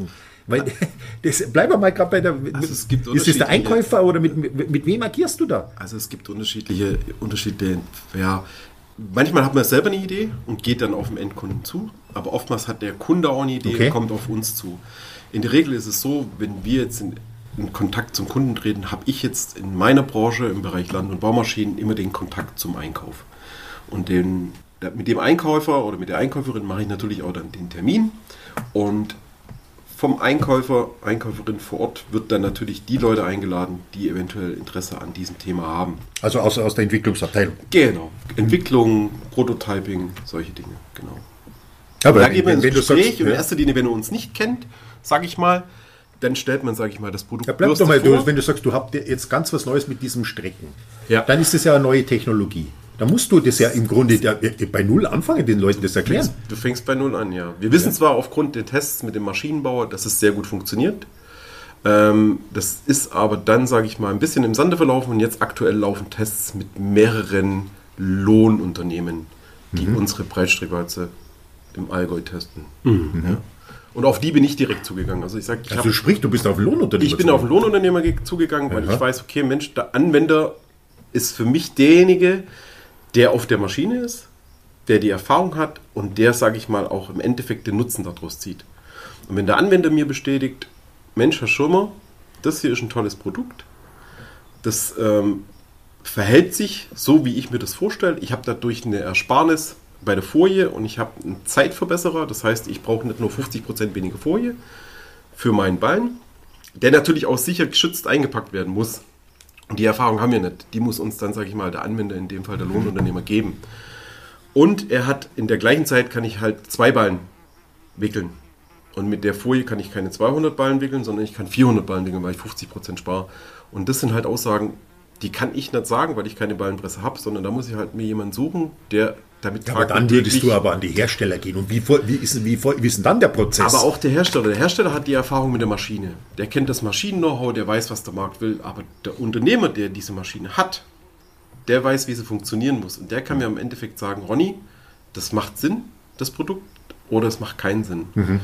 Weil, das, bleiben wir mal gerade bei der, also es gibt ist das der Einkäufer oder mit, mit, mit wem agierst du da? Also es gibt unterschiedliche Unterschiede, ja, manchmal hat man selber eine Idee und geht dann auf den Endkunden zu, aber oftmals hat der Kunde auch eine Idee Okay. und kommt auf uns zu. In der Regel ist es so, wenn wir jetzt in, in Kontakt zum Kunden treten, habe ich jetzt in meiner Branche im Bereich Land- und Baumaschinen immer den Kontakt zum Einkauf. Und den, mit dem Einkäufer oder mit der Einkäuferin mache ich natürlich auch dann den Termin und vom Einkäufer, Einkäuferin vor Ort wird dann natürlich die Leute eingeladen, die eventuell Interesse an diesem Thema haben. Also aus, aus der Entwicklungsabteilung. Genau. Entwicklung, Prototyping, solche Dinge, genau. Aber Da geht man ins wenn du Gespräch sagst, und in ja, erster Linie, wenn er uns nicht kennt, sage ich mal, dann stellt man, sage ich mal, das Produkt ja, bleib Bürste doch mal, vor. du, wenn du sagst, du habt jetzt ganz was Neues mit diesem Strecken, Ja. dann ist das ja eine neue Technologie. Da musst du das ja im Grunde ja, bei Null anfangen, den Leuten das erklären. Du fängst bei Null an, ja. Wir wissen zwar aufgrund der Tests mit dem Maschinenbauer, dass es sehr gut funktioniert. Ähm, das ist aber dann, sage ich mal, ein bisschen im Sande verlaufen und jetzt aktuell laufen Tests mit mehreren Lohnunternehmen, die Mhm. unsere Breitstreckwalze im Allgäu testen. Ja. Und auf die bin ich direkt zugegangen. Also ich sage, ich, Also hab- sprich, du bist auf einen Lohnunternehmer. ich bin auf einen Lohnunternehmer ge- zugegangen, weil Aha. ich weiß, okay, Mensch, der Anwender ist für mich derjenige, der auf der Maschine ist, der die Erfahrung hat und der, sage ich mal, auch im Endeffekt den Nutzen daraus zieht. Und wenn der Anwender mir bestätigt, Mensch, Herr Schirmer, das hier ist ein tolles Produkt, das ähm, verhält sich so, wie ich mir das vorstelle. Ich habe dadurch eine Ersparnis bei der Folie und ich habe einen Zeitverbesserer, das heißt, ich brauche nicht nur fünfzig Prozent weniger Folie für meinen Ballen, der natürlich auch sicher geschützt eingepackt werden muss. Und die Erfahrung haben wir nicht. Die muss uns dann, sage ich mal, der Anwender, in dem Fall der Lohnunternehmer, geben. Und er hat in der gleichen Zeit, kann ich halt zwei Ballen wickeln. Und mit der Folie kann ich keine zweihundert Ballen wickeln, sondern ich kann vierhundert Ballen wickeln, weil ich fünfzig Prozent spare. Und das sind halt Aussagen, die kann ich nicht sagen, weil ich keine Ballenpresse habe, sondern da muss ich halt mir jemanden suchen, der damit Ja, aber dann würdest du aber an die Hersteller gehen. Und wie, vor- wie, ist, wie, vor- wie ist denn dann der Prozess? Aber auch der Hersteller. Der Hersteller hat die Erfahrung mit der Maschine. Der kennt das Maschinen-Know-how, der weiß, was der Markt will. Aber der Unternehmer, der diese Maschine hat, der weiß, wie sie funktionieren muss. Und der kann mir im Endeffekt sagen, Ronny, das macht Sinn, das Produkt, oder es macht keinen Sinn. Mhm.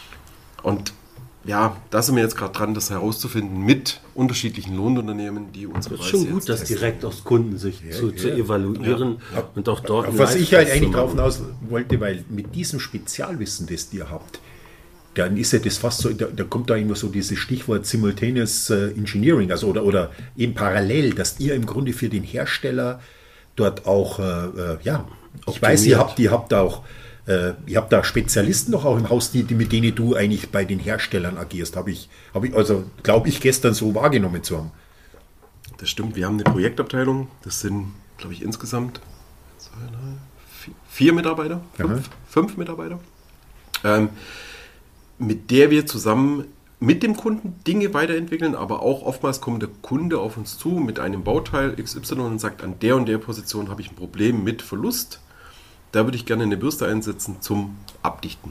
Und ja, da sind wir jetzt gerade dran, das herauszufinden mit unterschiedlichen Lohnunternehmen, die unsere Das ist schon Weise gut, jetzt das testen. direkt aus Kundensicht zu, zu ja. evaluieren und auch dort. Auf einen was ich halt Live-Test eigentlich zu drauf machen. hinaus wollte, weil mit diesem Spezialwissen, das ihr habt, dann ist ja das fast so, da, da kommt da immer so dieses Stichwort Simultaneous äh, Engineering, also oder, oder eben parallel, dass ihr im Grunde für den Hersteller dort auch, äh, äh, ja, ich weiß, ihr habt, ihr habt auch, äh, ihr habt da Spezialisten noch auch im Haus, die, die mit denen du eigentlich bei den Herstellern agierst, habe ich, habe ich, also glaube ich gestern so wahrgenommen zu haben. Das stimmt, wir haben eine Projektabteilung, das sind, glaube ich, insgesamt zwei, drei, vier, vier Mitarbeiter, fünf, Aha. fünf Mitarbeiter, ähm, mit der wir zusammen mit dem Kunden Dinge weiterentwickeln, aber auch oftmals kommt der Kunde auf uns zu mit einem Bauteil X Y und sagt, an der und der Position habe ich ein Problem mit Verlust, da würde ich gerne eine Bürste einsetzen zum Abdichten.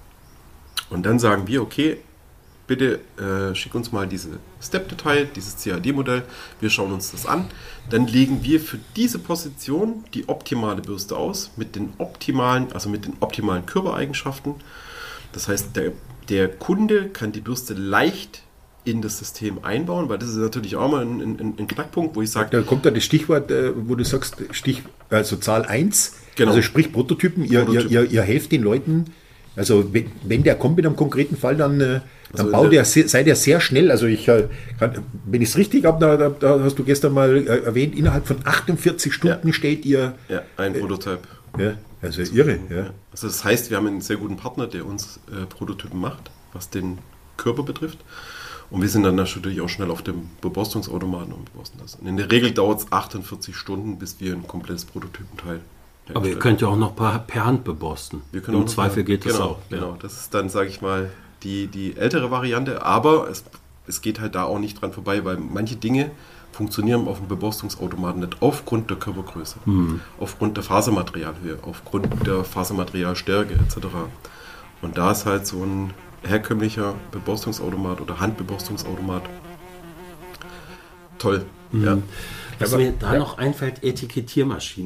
Und dann sagen wir, okay, bitte äh, schick uns mal diese Step-Datei, dieses C A D-Modell, wir schauen uns das an. Dann legen wir für diese Position die optimale Bürste aus, mit den optimalen, also mit den optimalen Körpereigenschaften. Das heißt, der, der Kunde kann die Bürste leicht in das System einbauen, weil das ist natürlich auch mal ein, ein, ein Knackpunkt, wo ich sage, Da kommt da das Stichwort, äh, wo du sagst, Stich, also Zahl eins, Genau. also sprich Prototypen, ihr, Prototypen. Ihr, ihr, ihr helft den Leuten, also wenn, wenn der kommt mit einem konkreten Fall, dann, äh, dann Also baut der- der, se- seid ihr sehr schnell, also ich, äh, kann, wenn ich es richtig habe, da, da, da hast du gestern mal äh, erwähnt, innerhalb von achtundvierzig Stunden Ja. stellt ihr, ja, ein Prototyp. ja, also irre, ja. Also das heißt, wir haben einen sehr guten Partner, der uns äh, Prototypen macht, was den Körper betrifft. Und wir sind dann natürlich auch schnell auf dem Beborstungsautomaten und beborsten das. Und in der Regel dauert es achtundvierzig Stunden, bis wir ein komplettes Prototypenteil Aber ihr herstellen. könnt ja auch noch per, per Hand beborsten. Wir können Im auch noch Zweifel mal- geht das genau, auch. ja. Genau, das ist dann, sage ich mal, die, die ältere Variante. Aber es, es geht halt da auch nicht dran vorbei, weil manche Dinge funktionieren auf dem Beborstungsautomaten nicht aufgrund der Körpergröße, Mhm. aufgrund der Fasermaterialhöhe, aufgrund der Fasermaterialstärke et cetera. Und da ist halt so ein herkömmlicher Beborstungsautomat oder Handbeborstungsautomat toll. Mhm. Ja. Was Aber- mir da ja. noch einfällt, Etikettiermaschine.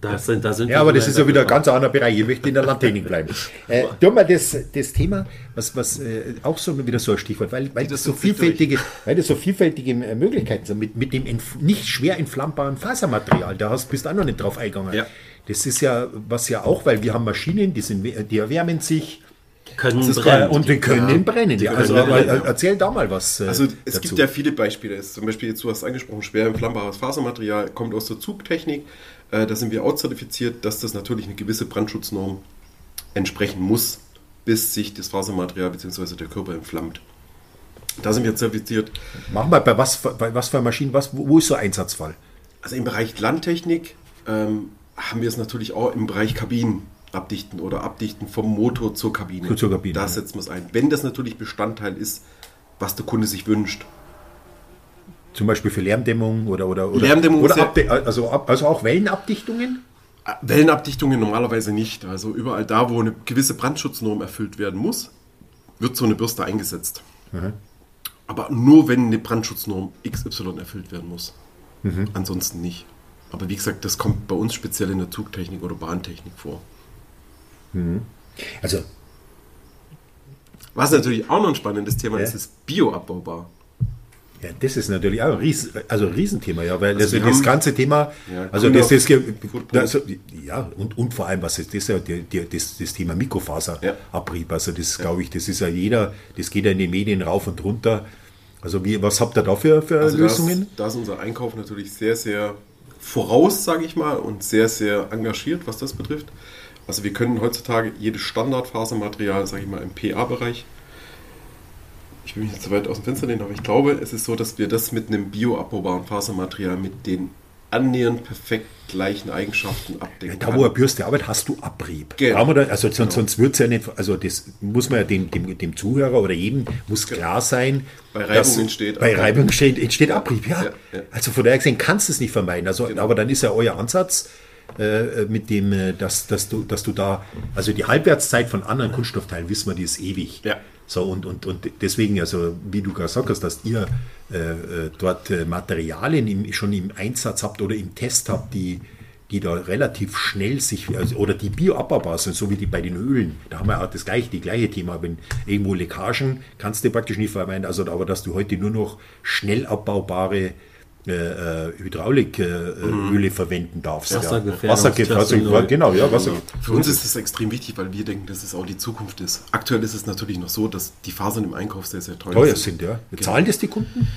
Da sind, da sind Ja, aber das ist ja wieder ein ganz anderer Bereich. Ich möchte in der Landtechnik bleiben. äh, du mal das, das Thema, was, was äh, auch so wieder so ein Stichwort, weil, weil, das so vielfältige, weil das so vielfältige Möglichkeiten sind, mit, mit dem entf- nicht schwer entflammbaren Fasermaterial, da hast, bist du auch noch nicht drauf eingegangen. Ja. Das ist ja, was ja auch, weil wir haben Maschinen, die, sind, die erwärmen sich, können das brennen. und die können Ja, brennen. Ja, können also brennen, aber, ja. erzähl da mal was. Äh, Also es dazu. gibt ja viele Beispiele. Es, zum Beispiel, jetzt, du hast angesprochen, schwer entflammbares Fasermaterial kommt aus der Zugtechnik. Äh, da sind wir auch zertifiziert, dass das natürlich eine gewisse Brandschutznorm entsprechen muss, bis sich das Fasermaterial bzw. der Körper entflammt. Da sind wir zertifiziert. Mach mal, bei was, bei was für Maschinen, was, wo, wo ist so Einsatzfall? Also im Bereich Landtechnik ähm, haben wir es natürlich auch im Bereich Kabinen. Abdichten oder Abdichten vom Motor zur Kabine. Zur Kabine, da ja. setzen wir es ein. Wenn das natürlich Bestandteil ist, was der Kunde sich wünscht. Zum Beispiel für Lärmdämmung oder oder oder, Lärmdämmung oder ist ja- Abdi- also, ab- also auch Wellenabdichtungen? Wellenabdichtungen normalerweise nicht. Also überall da, wo eine gewisse Brandschutznorm erfüllt werden muss, wird so eine Bürste eingesetzt. Aber nur wenn eine Brandschutznorm X Y erfüllt werden muss. Ansonsten nicht. Aber wie gesagt, das kommt bei uns speziell in der Zugtechnik oder Bahntechnik vor. Also Was natürlich auch noch ein spannendes Thema Ja. ist, ist bioabbaubar. ja, das ist natürlich auch ein, Ries, also ein Riesenthema, ja, weil Also also wir das haben- ganze Thema, Ja, also Kunde das ist auf Footprint. also, ja und, und vor allem was ist das ja die, die, das, das Thema Mikrofaserabrieb, also das glaube ich, das ist ja jeder, das geht ja in den Medien rauf und runter. Also wie, was habt ihr da für, für Also Lösungen? Da ist, da ist unser Einkauf natürlich sehr, sehr voraus, sage ich mal, und sehr, sehr engagiert, was das betrifft. Also wir können heutzutage jedes Standardfasermaterial, sage ich mal, im P A-Bereich, ich will mich nicht zu weit aus dem Fenster lehnen, aber ich glaube, es ist so, dass wir das mit einem bioabbaubaren Fasermaterial mit den annähernd perfekt gleichen Eigenschaften abdecken Da, wo eine Bürste arbeitet, hast du Abrieb. Genau. Brauchen wir da, also sonst, Genau. sonst wird es ja nicht, also das muss man ja dem, dem, dem Zuhörer oder jedem muss klar sein. Bei Reibung dass- entsteht Bei Abrieb. Reibung entsteht, entsteht Abrieb, ja. Ja, ja. Also von daher gesehen kannst du es nicht vermeiden. Also, Genau. aber dann ist ja euer Ansatz äh, mit dem, äh, dass, dass, du, dass du da, also die Halbwertszeit von anderen Kunststoffteilen, wissen wir, die ist ewig. Ja. So, und, und, und deswegen, also wie du gerade gesagt hast, dass ihr äh, äh, dort äh, Materialien im, schon im Einsatz habt oder im Test habt, die, die da relativ schnell sich, also, oder die bioabbaubar sind, so wie die bei den Ölen. Da haben wir auch das gleiche, die gleiche Thema. Wenn irgendwo Leckagen, kannst du praktisch nicht vermeiden, also aber dass du heute nur noch schnell abbaubare äh, Hydrauliköle äh, Öle verwenden darfst. Wassergefährdungsklasse Wassergefährdung, null. genau, ja, Wasser. Für uns ist das extrem wichtig, weil wir denken, dass es auch die Zukunft ist. Aktuell ist es natürlich noch so, dass die Fasern im Einkauf sehr, sehr teuer, Teuer sind, ja. Genau. Zahlen das die Kunden?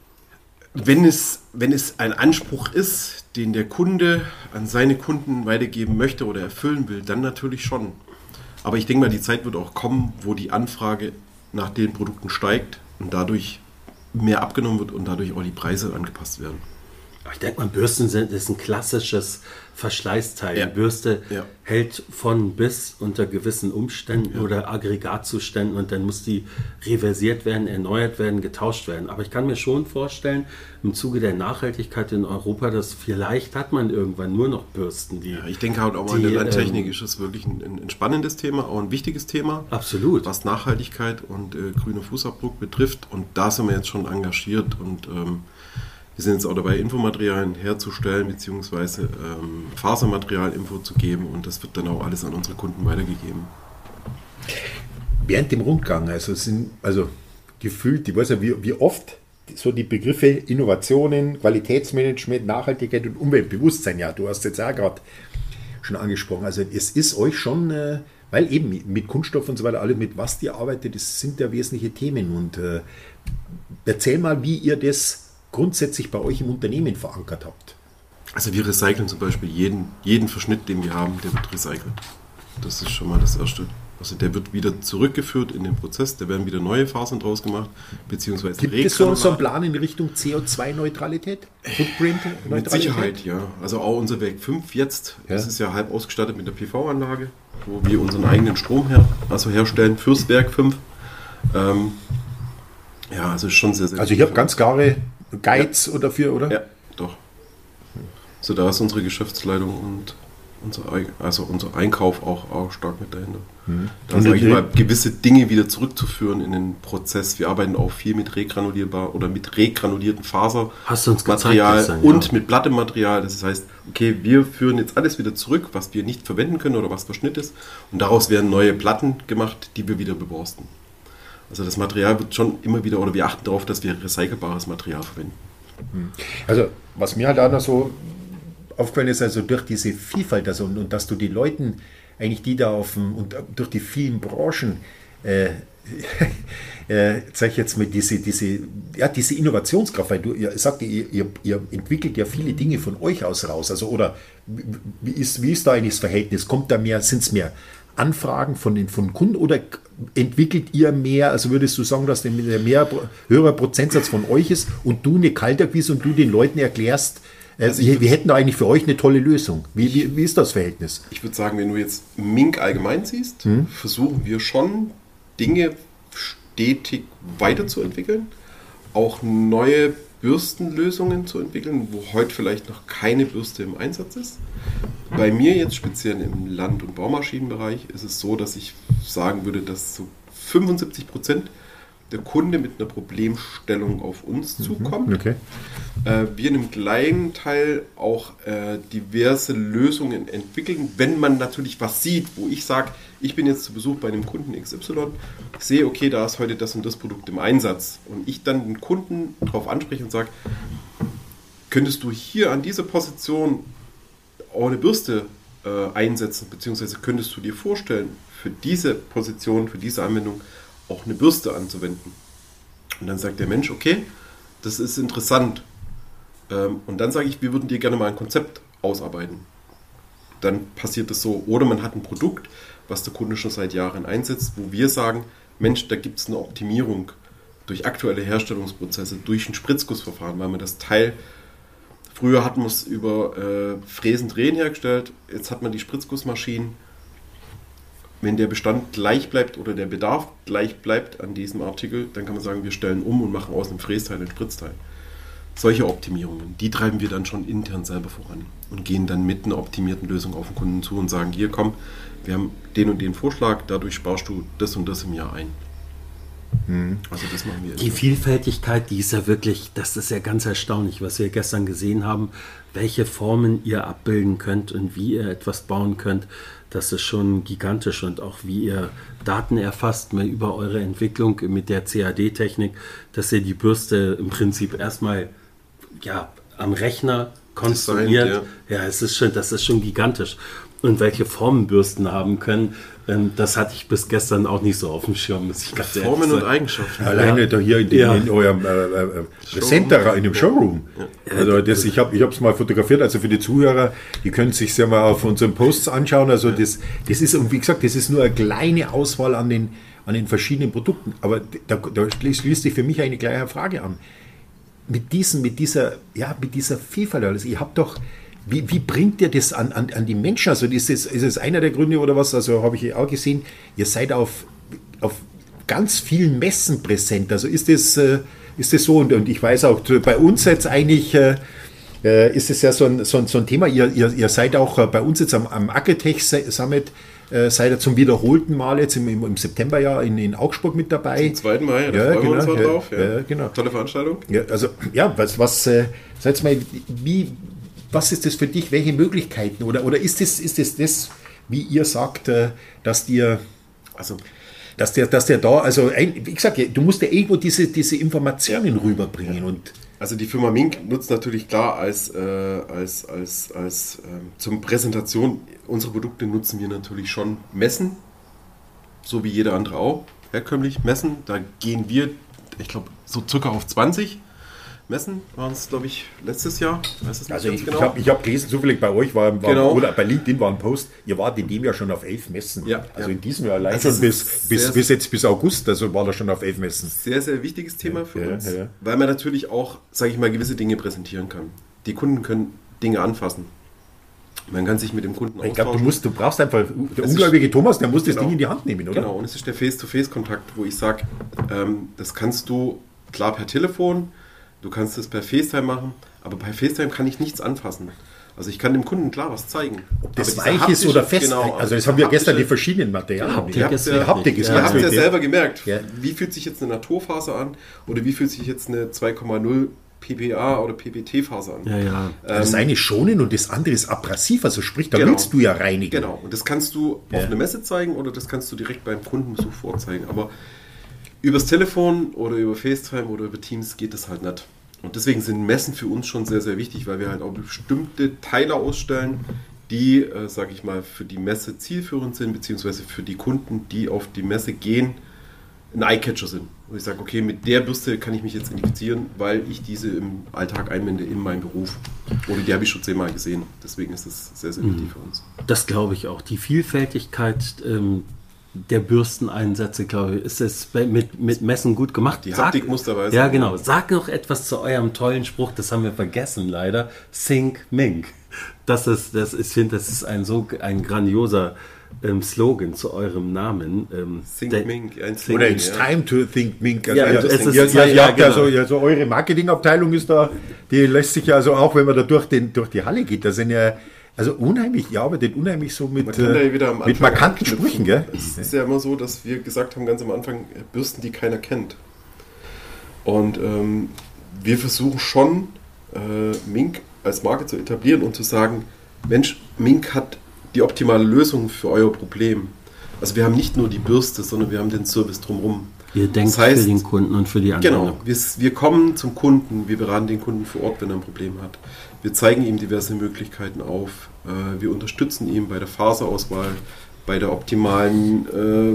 Wenn es, wenn es ein Anspruch ist, den der Kunde an seine Kunden weitergeben möchte oder erfüllen will, dann natürlich schon. Aber ich denke mal, die Zeit wird auch kommen, wo die Anfrage nach den Produkten steigt und dadurch mehr abgenommen wird und dadurch auch die Preise angepasst werden. Ich denke mal, Bürsten sind ist ein klassisches Verschleißteil. Ja. Die Bürste Ja. hält von bis unter gewissen Umständen oder Aggregatzuständen und dann muss die reversiert werden, erneuert werden, getauscht werden. Aber ich kann mir schon vorstellen, im Zuge der Nachhaltigkeit in Europa, dass vielleicht hat man irgendwann nur noch Bürsten, die... Ja, ich denke halt auch mal, in Die, der Landtechnik ähm, ist es wirklich ein, ein, ein spannendes Thema, auch ein wichtiges Thema. Absolut. Was Nachhaltigkeit und äh, grüner Fußabdruck betrifft. Und da sind wir jetzt schon engagiert und ähm, wir sind jetzt auch dabei, Infomaterialien herzustellen, beziehungsweise ähm, Fasermaterial-Info zu geben und das wird dann auch alles an unsere Kunden weitergegeben. Während dem Rundgang, also sind, also gefühlt, ich weiß ja, wie, wie oft so die Begriffe Innovationen, Qualitätsmanagement, Nachhaltigkeit und Umweltbewusstsein, ja, du hast jetzt auch gerade schon angesprochen, also es ist euch schon, äh, weil eben mit Kunststoff und so weiter, alles mit was ihr arbeitet, das sind ja wesentliche Themen und äh, erzähl mal, wie ihr das grundsätzlich bei euch im Unternehmen verankert habt. Also wir recyceln zum Beispiel jeden, jeden Verschnitt, den wir haben, der wird recycelt. Das ist schon mal das Erste. Also der wird wieder zurückgeführt in den Prozess, da werden wieder neue Fasern draus gemacht, beziehungsweise Gibt es so, so einen Regranulat. Plan in Richtung C O zwei Neutralität? Footprint-Neutralität? Mit Sicherheit, ja. Also auch unser Werk fünf jetzt, Ja. das ist ja halb ausgestattet mit der P V-Anlage, wo wir unseren eigenen Strom her, also herstellen fürs Werk fünf. Ähm, ja, also ist schon sehr, sehr Also ich habe ganz klare Guides dafür, oder? Ja, doch. So, da ist unsere Geschäftsleitung und unser, also unser Einkauf auch, auch stark mit dahinter. Mhm. Da sage ich mal, gewisse Dinge wieder zurückzuführen in den Prozess. Wir arbeiten auch viel mit regranulierbar oder mit regranulierten Faser. Hast du uns Material gezeigt, und ja. mit Plattematerial. Das heißt, okay, wir führen jetzt alles wieder zurück, was wir nicht verwenden können oder was Verschnitt ist. Und daraus werden neue Platten gemacht, die wir wieder beborsten. Also das Material wird schon immer wieder, oder wir achten darauf, dass wir recycelbares Material verwenden. Also was mir halt auch noch so aufgefallen ist, also durch diese Vielfalt, also und, und dass du die Leuten, eigentlich die da auf dem, und durch die vielen Branchen, äh, äh, sag ich jetzt mal, diese, diese, ja, diese Innovationskraft, weil du, ihr sagt, ihr, ihr, ihr entwickelt ja viele Dinge von euch aus raus, also oder wie ist, wie ist da eigentlich das Verhältnis? Kommt da mehr, sind es mehr Anfragen von den von Kunden oder entwickelt ihr mehr, also würdest du sagen, dass der mehr höherer Prozentsatz von euch ist und du eine Kaltakquise und du den Leuten erklärst, äh, Also wir, würd, wir hätten da eigentlich für euch eine tolle Lösung. Wie, wie, wie ist das Verhältnis? Ich würde sagen, wenn du jetzt Mink allgemein siehst, hm? versuchen wir schon Dinge stetig weiterzuentwickeln, auch neue Bürstenlösungen zu entwickeln, wo heute vielleicht noch keine Bürste im Einsatz ist. Bei mir jetzt speziell im Land- und Baumaschinenbereich ist es so, dass ich sagen würde, dass so fünfundsiebzig Prozent der Kunde mit einer Problemstellung auf uns zukommt. Okay. Äh, wir in einem kleinen Teil auch äh, diverse Lösungen entwickeln, wenn man natürlich was sieht, wo ich sage, ich bin jetzt zu Besuch bei einem Kunden X Y, sehe, okay, da ist heute das und das Produkt im Einsatz und ich dann den Kunden darauf anspreche und sage, könntest du hier an dieser Position auch eine Bürste äh, einsetzen, beziehungsweise könntest du dir vorstellen, für diese Position, für diese Anwendung auch eine Bürste anzuwenden. Und dann sagt der Mensch, okay, das ist interessant. Ähm, und dann sage ich, wir würden dir gerne mal ein Konzept ausarbeiten. Dann passiert das so. Oder man hat ein Produkt, was der Kunde schon seit Jahren einsetzt, wo wir sagen, Mensch, da gibt es eine Optimierung durch aktuelle Herstellungsprozesse, durch ein Spritzgussverfahren, weil man das Teil, früher hat man es über äh, Fräsen, Drehen hergestellt, jetzt hat man die Spritzgussmaschinen. Wenn der Bestand gleich bleibt oder der Bedarf gleich bleibt an diesem Artikel, dann kann man sagen, wir stellen um und machen aus einem Frästeil ein Spritzteil. Solche Optimierungen, die treiben wir dann schon intern selber voran und gehen dann mit einer optimierten Lösung auf den Kunden zu und sagen, hier komm, wir haben den und den Vorschlag, dadurch sparst du das und das im Jahr ein. Hm. Also das machen wir. Die Vielfältigkeit, die ist ja wirklich, das ist ja ganz erstaunlich, was wir gestern gesehen haben, welche Formen ihr abbilden könnt und wie ihr etwas bauen könnt. Das ist schon gigantisch und auch wie ihr Daten erfasst mal über eure Entwicklung mit der C A D-Technik, dass ihr die Bürste im Prinzip erstmal ja, am Rechner konstruiert. Design, ja. ja, es ist schon, das ist schon gigantisch. Und welche Formen Bürsten haben können, ähm, das hatte ich bis gestern auch nicht so auf dem Schirm. Muss ich ganz Formen und Eigenschaften. Alleine ja. da hier in, den, ja. in eurem äh, äh, Center, in dem Showroom. Ja. Also das, ich habe es mal fotografiert, also für die Zuhörer, die können sich sehr mal auf unseren Posts anschauen. Also das, das ist, und wie gesagt, das ist nur eine kleine Auswahl an den, an den verschiedenen Produkten. Aber da, da schließt sich für mich eine kleine Frage an. Mit, diesen, mit, dieser, ja, mit dieser Vielfalt, also ihr habt doch, Wie, wie bringt ihr das an, an, an die Menschen? Also ist es, ist es einer der Gründe oder was? Also habe ich auch gesehen, ihr seid auf, auf ganz vielen Messen präsent. Also ist das, äh, ist das so? Und, und ich weiß auch, bei uns jetzt eigentlich äh, ist es ja so ein, so ein, so ein Thema. Ihr, ihr, ihr seid auch bei uns jetzt am, am Agritech Summit, äh, seid ihr zum wiederholten Mal jetzt im, im September ja in, in Augsburg mit dabei. Zum zweiten Mal, ja, da ja, freuen genau, wir uns auch ja, drauf. Ja. Ja, genau. Tolle Veranstaltung. Ja, also, ja, was, was äh, sag's mal, wie, was ist das für dich? Welche Möglichkeiten? Oder, oder ist das, ist das das, wie ihr sagt, äh, dass dir, also, dass der, dass der da, also, ein, wie gesagt, du musst ja irgendwo diese, diese Informationen rüberbringen. Ja. Und also die Firma Mink nutzt natürlich klar als, äh, als, als, als ähm, zum Präsentation unsere Produkte nutzen wir natürlich schon Messen, so wie jeder andere auch, herkömmlich Messen. Da gehen wir, ich glaube, so circa auf zwanzig Messen waren es, glaube ich, letztes Jahr. Weiß es nicht also ganz ich, genau. ich habe ich hab gelesen, zufällig bei euch war, war Genau. oder bei LinkedIn war ein Post, ihr wart in dem Jahr schon auf elf Messen. Ja, also ja. in diesem Jahr allein Also schon bis, es ist bis, sehr- bis jetzt bis August, also war er schon auf elf Messen. Sehr, sehr wichtiges Thema für Ja, uns, ja. weil man natürlich auch, sage ich mal, gewisse Dinge präsentieren kann. Die Kunden können Dinge anfassen. Man kann sich mit dem Kunden Ich glaube, du austauschen. musst, du brauchst einfach, der Es ist- ungläubige Thomas, der muss das Genau. Ding in die Hand nehmen, oder? Genau, und es ist der Face-to-Face-Kontakt, wo ich sage, ähm, das kannst du klar per Telefon, du kannst es per FaceTime machen, aber bei FaceTime kann ich nichts anfassen. Also ich kann dem Kunden klar was zeigen. Ob das Aber weich ist haptische- oder fest. genau, also das haben wir gestern die haptische- verschiedenen Materialien. Genau, Die ihr habt Haptik, ja- die Haptik ist Ihr ganz habt ja wichtig. selber gemerkt, Ja. wie fühlt sich jetzt eine Naturfaser an oder wie fühlt sich jetzt eine zwei Komma null P P A oder P P T-Faser an. Ja, ja. Das eine ist schonen und das andere ist abrasiv, also sprich, da Genau. willst du ja reinigen. Genau, und das kannst du Ja. auf einer Messe zeigen oder das kannst du direkt beim Kundenbesuch vorzeigen. Aber übers Telefon oder über FaceTime oder über Teams geht das halt nicht. Und deswegen sind Messen für uns schon sehr, sehr wichtig, weil wir halt auch bestimmte Teile ausstellen, die, äh, sage ich mal, für die Messe zielführend sind, beziehungsweise für die Kunden, die auf die Messe gehen, ein Eyecatcher sind. Und ich sage, okay, mit der Bürste kann ich mich jetzt identifizieren, weil ich diese im Alltag einwende in meinem Beruf. Oder die habe ich schon zehnmal gesehen. Deswegen ist das sehr, sehr wichtig für uns. Das glaube ich auch. Die Vielfältigkeit ähm, der Bürsteneinsätze, glaube ich, ist es bei- mit, mit Messen gut gemacht. Die Haptik muss dabei sein. Ja, genau. Sag noch etwas zu eurem tollen Spruch, das haben wir vergessen leider. Think Mink. Das ist, das ist, ich finde, das ist ein so ein grandioser ähm, Slogan zu eurem Namen. Ähm, Think der- Mink. Ein Oder Think, it's ja. time to think Mink. Ja, Also, es ihr, ist- ihr, ihr, ja, habt ja, genau. so, ja so eure Marketingabteilung ist da, die lässt sich ja also auch, wenn man da durch, den, durch die Halle geht, da sind ja also unheimlich, ihr arbeitet unheimlich so mit, Man kann da ja wieder am äh, mit Anfang markanten anknüpfen. Sprüchen, gell? Es ist ja immer so, dass wir gesagt haben, ganz am Anfang, Bürsten, die keiner kennt. Und ähm, wir versuchen schon, äh, Mink als Marke zu etablieren und zu sagen, Mensch, Mink hat die optimale Lösung für euer Problem. Also wir haben nicht nur die Bürste, sondern wir haben den Service drumherum. Ihr denkt Das heißt- für den Kunden und für die anderen. Genau, wir, wir kommen zum Kunden, wir beraten den Kunden vor Ort, wenn er ein Problem hat. Wir zeigen ihm diverse Möglichkeiten auf. Äh, wir unterstützen ihn bei der Faserauswahl, bei der optimalen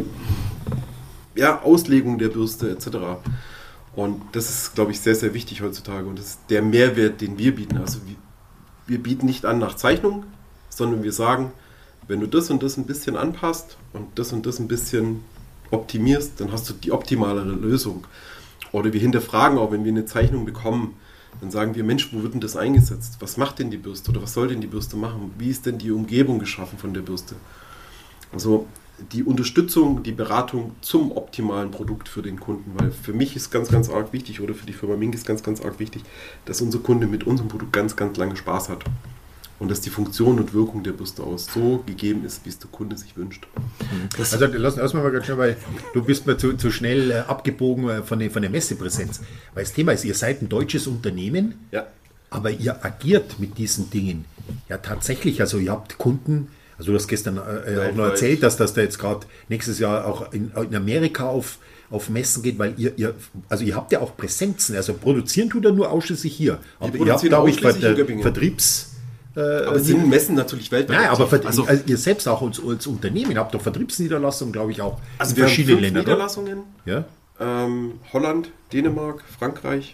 äh, ja, Auslegung der Bürste et cetera. Und das ist, glaube ich, sehr, sehr wichtig heutzutage. Und das ist der Mehrwert, den wir bieten. Also wir, wir bieten nicht an nach Zeichnung, sondern wir sagen, wenn du das und das ein bisschen anpasst und das und das ein bisschen optimierst, dann hast du die optimalere Lösung. Oder wir hinterfragen auch, wenn wir eine Zeichnung bekommen, dann sagen wir, Mensch, wo wird denn das eingesetzt? Was macht denn die Bürste oder was soll denn die Bürste machen? Wie ist denn die Umgebung geschaffen von der Bürste? Also die Unterstützung, die Beratung zum optimalen Produkt für den Kunden, weil für mich ist ganz, ganz arg wichtig oder für die Firma Mink ist ganz, ganz arg wichtig, dass unser Kunde mit unserem Produkt ganz, ganz lange Spaß hat. Und dass die Funktion und Wirkung der Bürste aus so gegeben ist, wie es der Kunde sich wünscht. Das, Also lass, lass mal ganz schnell, weil du bist mir zu, zu schnell äh, abgebogen äh, von, der, von der Messepräsenz. Weil das Thema ist, ihr seid ein deutsches Unternehmen, Ja. aber ihr agiert mit diesen Dingen. Ja, tatsächlich, also ihr habt Kunden, also du hast gestern äh, auch noch Weltweit. erzählt, dass das da jetzt gerade nächstes Jahr auch in, in Amerika auf, auf Messen geht, weil ihr, ihr, also ihr habt ja auch Präsenzen, also produzieren tut ihr nur ausschließlich hier. Aber ihr habt, produzieren glaube ich, ausschließlich in Ver, Göppingen. Vertriebs... Aber es sind Messen natürlich weltweit. Nein, aber aktiv. Ver also, also ihr selbst auch als, als Unternehmen habt doch Vertriebsniederlassungen, glaube ich, auch also in wir haben verschiedenen fünf Ländern. oder? Niederlassungen. Ja? Ähm, Holland, Dänemark, Frankreich,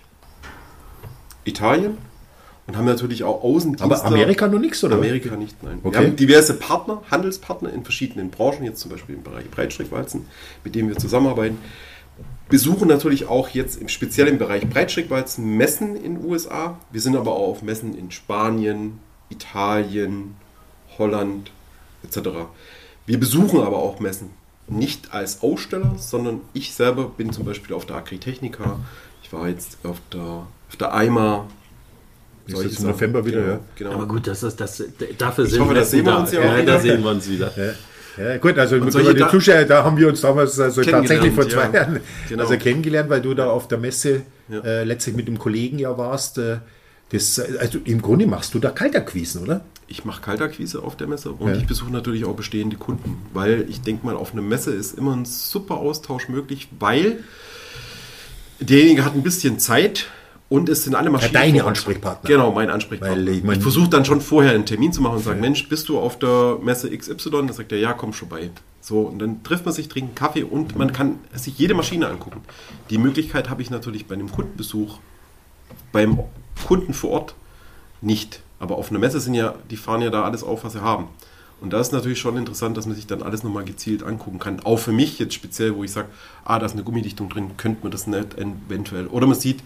Italien und haben natürlich auch Außendienste. Aber Amerika noch nichts, oder? Amerika nicht, nein. Okay. Wir haben diverse Partner, Handelspartner in verschiedenen Branchen, jetzt zum Beispiel im Bereich Breitstreckwalzen, mit denen wir zusammenarbeiten. Besuchen natürlich auch jetzt im speziell im Bereich Breitstreckwalzen Messen in den U S A. Wir sind aber auch auf Messen in Spanien, Italien, Holland et cetera. Wir besuchen aber auch Messen. Nicht als Aussteller, sondern ich selber bin zum Beispiel auf der Agritechnica. Ich war jetzt auf der, auf der I M A. Ist Solche jetzt im Sachen. November wieder, genau, ja. Genau. aber gut, das ist das. Dafür Ich sind hoffe, da Messen sehen wir da. uns ja auch ja, wieder. da sehen wir uns wieder. Ja. Ja, gut, also mit solche den Da- Zuschauern, da haben wir uns damals also tatsächlich vor zwei Kennengelernt, ja. Jahren Genau. also kennengelernt, weil du da auf der Messe Ja. äh, letztlich mit dem Kollegen ja warst. Äh, das, also im Grunde machst du da Kaltakquisen, oder? Ich mache Kaltakquise auf der Messe und Ja. ich besuche natürlich auch bestehende Kunden, weil ich denke mal, auf einer Messe ist immer ein super Austausch möglich, weil derjenige hat ein bisschen Zeit und es sind alle Maschinen. deine vor Ort. Ansprechpartner. Genau, mein Ansprechpartner. Weil ich ich mein- versuche dann schon vorher einen Termin zu machen und sage, Mensch, bist du auf der Messe X Y? Dann sagt er, ja, komm schon bei. So, und dann trifft man sich, trinkt einen Kaffee und man kann sich jede Maschine angucken. Die Möglichkeit habe ich natürlich bei einem Kundenbesuch, beim Kunden vor Ort nicht. Aber auf einer Messe sind ja, die fahren ja da alles auf, was sie haben. Und da ist natürlich schon interessant, dass man sich dann alles nochmal gezielt angucken kann. Auch für mich jetzt speziell, wo ich sage, ah, da ist eine Gummidichtung drin, könnte man das nicht eventuell. Oder man sieht,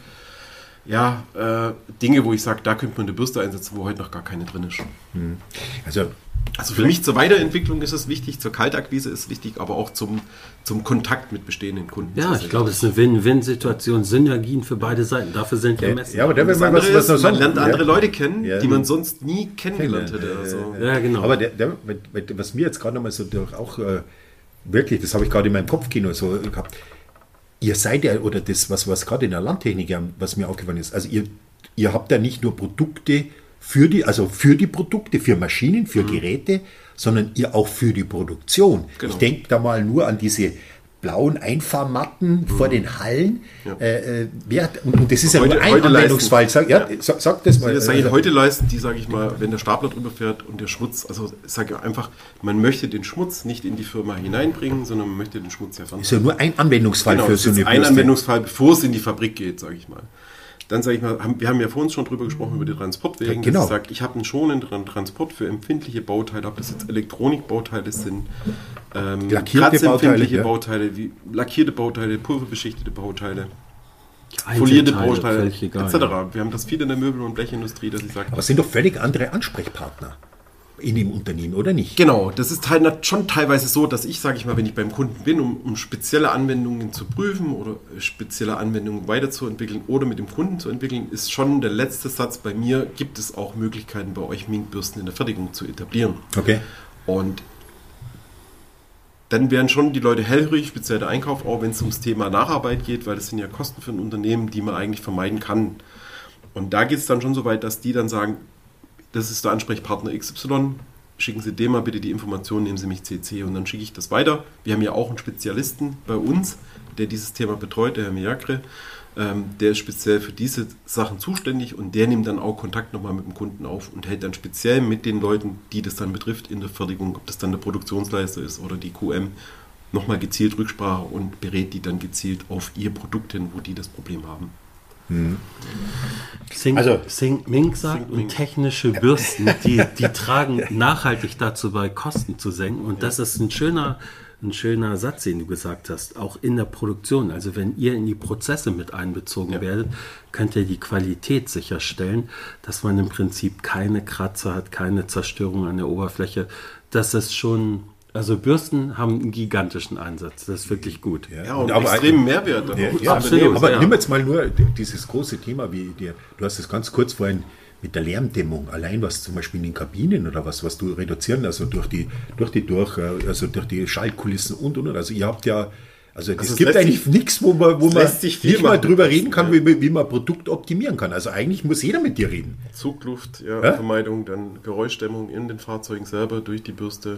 ja, äh, Dinge, wo ich sage, da könnte man eine Bürste einsetzen, wo heute noch gar keine drin ist. Also Also für mich zur Weiterentwicklung ist es wichtig, zur Kaltakquise ist es wichtig, aber auch zum, zum Kontakt mit bestehenden Kunden. Ja, ich glaube, es ist eine Win-Win-Situation, Synergien für beide Seiten. Dafür sind ja Messen. Ja, aber der, das man, andere was, was ist, man sagen. lernt andere ja. Leute kennen, ja. die man sonst nie kennengelernt hätte. Ja, Also. Ja, genau. Aber der, der, was mir jetzt gerade nochmal so durch auch äh, wirklich, das habe ich gerade in meinem Kopfkino so gehabt, ihr seid ja, oder das, was, was gerade in der Landtechnik, ja, was mir aufgefallen ist, also ihr, ihr habt ja nicht nur Produkte für die, also für die Produkte, für Maschinen, für mhm. Geräte, sondern ihr auch für die Produktion. Genau. Ich denke da mal nur an diese blauen Einfahrmatten mhm. vor den Hallen. Ja. Äh, wer, und das ist heute, ja nur ein Anwendungsfall. Sag, ja, ja. Sag, sag das mal. Das sage ich, heute leisten die, sage ich mal, wenn der Stapler drüber fährt und der Schmutz, also ich sage einfach, man möchte den Schmutz nicht in die Firma hineinbringen, sondern man möchte den Schmutz ja fernhalten. Ist ja nur ein Anwendungsfall genau, für so eine Bürste. Ein Anwendungsfall, bevor es in die Fabrik geht, sage ich mal. Dann sage ich mal, wir haben ja vor uns schon drüber gesprochen, über die Transportwege. Ja, genau. Ich sage, ich habe einen schonenden Transport für empfindliche Bauteile, ob das jetzt Elektronikbauteile sind, ähm, lackierte Bauteile, ja. Bauteile, wie lackierte Bauteile, pulverbeschichtete Bauteile, folierte Bauteile, et cetera. Wir haben das viel in der Möbel- und Blechindustrie, dass ich sage. Aber es sind doch völlig andere Ansprechpartner in dem Unternehmen, oder nicht? Genau, das ist halt schon teilweise so, dass ich, sage ich mal, wenn ich beim Kunden bin, um, um spezielle Anwendungen zu prüfen oder spezielle Anwendungen weiterzuentwickeln oder mit dem Kunden zu entwickeln, ist schon der letzte Satz bei mir, gibt es auch Möglichkeiten bei euch Mink-Bürsten in der Fertigung zu etablieren. Okay. Und dann wären schon die Leute hellhörig, speziell der Einkauf, auch wenn es ums Thema Nacharbeit geht, weil das sind ja Kosten für ein Unternehmen, die man eigentlich vermeiden kann. Und da geht es dann schon so weit, dass die dann sagen, das ist der Ansprechpartner X Y, schicken Sie dem mal bitte die Informationen, nehmen Sie mich C C und dann schicke ich das weiter. Wir haben ja auch einen Spezialisten bei uns, der dieses Thema betreut, der Herr Miakre, ähm, der ist speziell für diese Sachen zuständig und der nimmt dann auch Kontakt nochmal mit dem Kunden auf und hält dann speziell mit den Leuten, die das dann betrifft in der Fertigung, ob das dann der Produktionsleister ist oder die Q M, nochmal gezielt Rücksprache und berät die dann gezielt auf ihr Produkt hin, wo die das Problem haben. Hm. Sing, also, Sing Mink sagt, Sing Mink. und technische Bürsten, die, die tragen nachhaltig dazu bei, Kosten zu senken. Und das ist ein schöner, ein schöner Satz, den du gesagt hast, auch in der Produktion. Also wenn ihr in die Prozesse mit einbezogen ja. werdet, könnt ihr die Qualität sicherstellen, dass man im Prinzip keine Kratzer hat, keine Zerstörung an der Oberfläche. Das ist schon... Also Bürsten haben einen gigantischen Einsatz, das ist wirklich gut. Ja, ja und aber extremen Mehrwert. Dann ja, auch ja, absolut. Aber ja. nimm jetzt mal nur dieses große Thema, wie dir, du hast es ganz kurz vorhin mit der Lärmdämmung, allein was zum Beispiel in den Kabinen oder was, was du reduzieren, also durch die, durch die, durch, also durch die Schallkulissen und und und. Also ihr habt ja, also, also es gibt eigentlich sich, nichts, wo man, wo man nicht mal drüber reden kann, ja. wie, wie man ein Produkt optimieren kann. Also eigentlich muss jeder mit dir reden. Zugluft, ja, ja? Vermeidung, dann Geräuschdämmung in den Fahrzeugen selber durch die Bürste.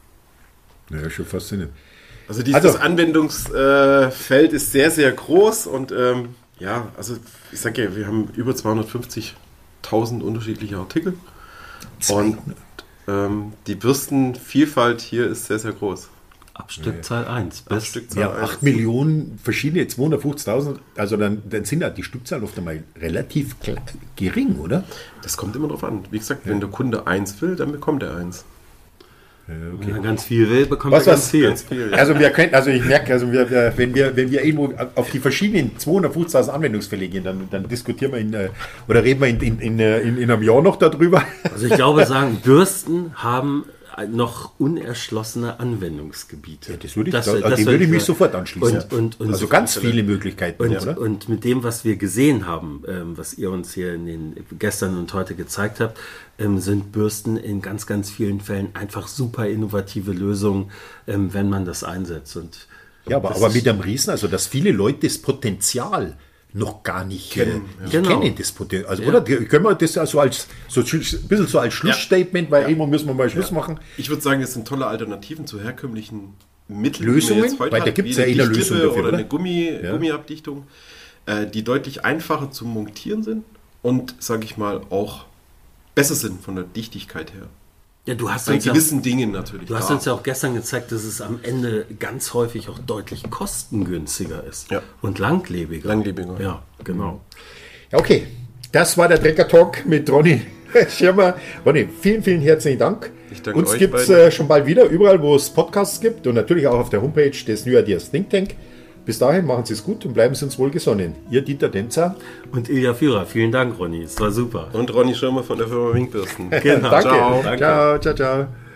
Ja, schon faszinierend. Also dieses also, Anwendungsfeld äh, ist sehr, sehr groß und ähm, ja, also ich sage ja, wir haben über zweihundertfünfzigtausend unterschiedliche Artikel und ähm, die Bürstenvielfalt hier ist sehr, sehr groß. Ab Stückzahl ja. eins. Ab Stückzahl ja, acht Millionen verschiedene, zweihundertfünfzigtausend, also dann, dann sind ja die Stückzahlen oft einmal relativ gering, oder? Das kommt immer drauf an. Wie gesagt, ja. wenn der Kunde eins will, dann bekommt er eins. Okay. Wenn er ganz viel will, bekommt was, er ganz was? viel. Ganz viel ja. Also wir können, also ich merke, also wir, wir, wenn wir, wenn wir irgendwo auf die verschiedenen zweihundertfünfzigtausend Anwendungsfälle gehen, dann, dann diskutieren wir in, oder reden wir in, in, in, in, in einem Jahr noch darüber. Also ich glaube, sagen, Bürsten haben noch unerschlossene Anwendungsgebiete. Ja, das würde ich, das, das, das würde ich mich sofort anschließen. Und, und, und also ganz viele Möglichkeiten. Und, ja, oder? und mit dem, was wir gesehen haben, ähm, was ihr uns hier in den, gestern und heute gezeigt habt, ähm, sind Bürsten in ganz, ganz vielen Fällen einfach super innovative Lösungen, ähm, wenn man das einsetzt. Und ja, aber, aber mit dem Riesen, also dass viele Leute das Potenzial noch gar nicht kennen. Äh, genau. kennen das Potenzial. Also, ja. Oder können wir das also als so ein bisschen so als Schlussstatement, weil ja. irgendwann müssen wir mal Schluss ja. machen. Ich würde sagen, es sind tolle Alternativen zu herkömmlichen Mitteln. Lösungen, weil da gibt es ja eine Lösung dafür, oder, oder eine Gummi, ja. Gummiabdichtung, äh, die deutlich einfacher zu montieren sind und, sage ich mal, auch besser sind von der Dichtigkeit her. Ja, du hast Bei uns gewissen ja, Dingen natürlich. Du hast uns ja auch gestern gezeigt, dass es am Ende ganz häufig auch deutlich kostengünstiger ist ja. und langlebiger. Langlebiger. Ja, genau. Ja, okay, das war der Trecker Talk mit Ronny Schirmer. Ronny, vielen, vielen herzlichen Dank. Ich danke uns euch gibt es äh, schon bald wieder, überall, wo es Podcasts gibt und natürlich auch auf der Homepage des New Ideas Think Tank. Bis dahin machen Sie es gut und bleiben Sie uns wohlgesonnen. Ihr Dieter Denzer und Ilja Führer. Vielen Dank, Ronny. Es war super. Und Ronny Schirmer von der Firma Mink-Bürsten. Genau. Danke. Ciao. Danke. Ciao, ciao, ciao.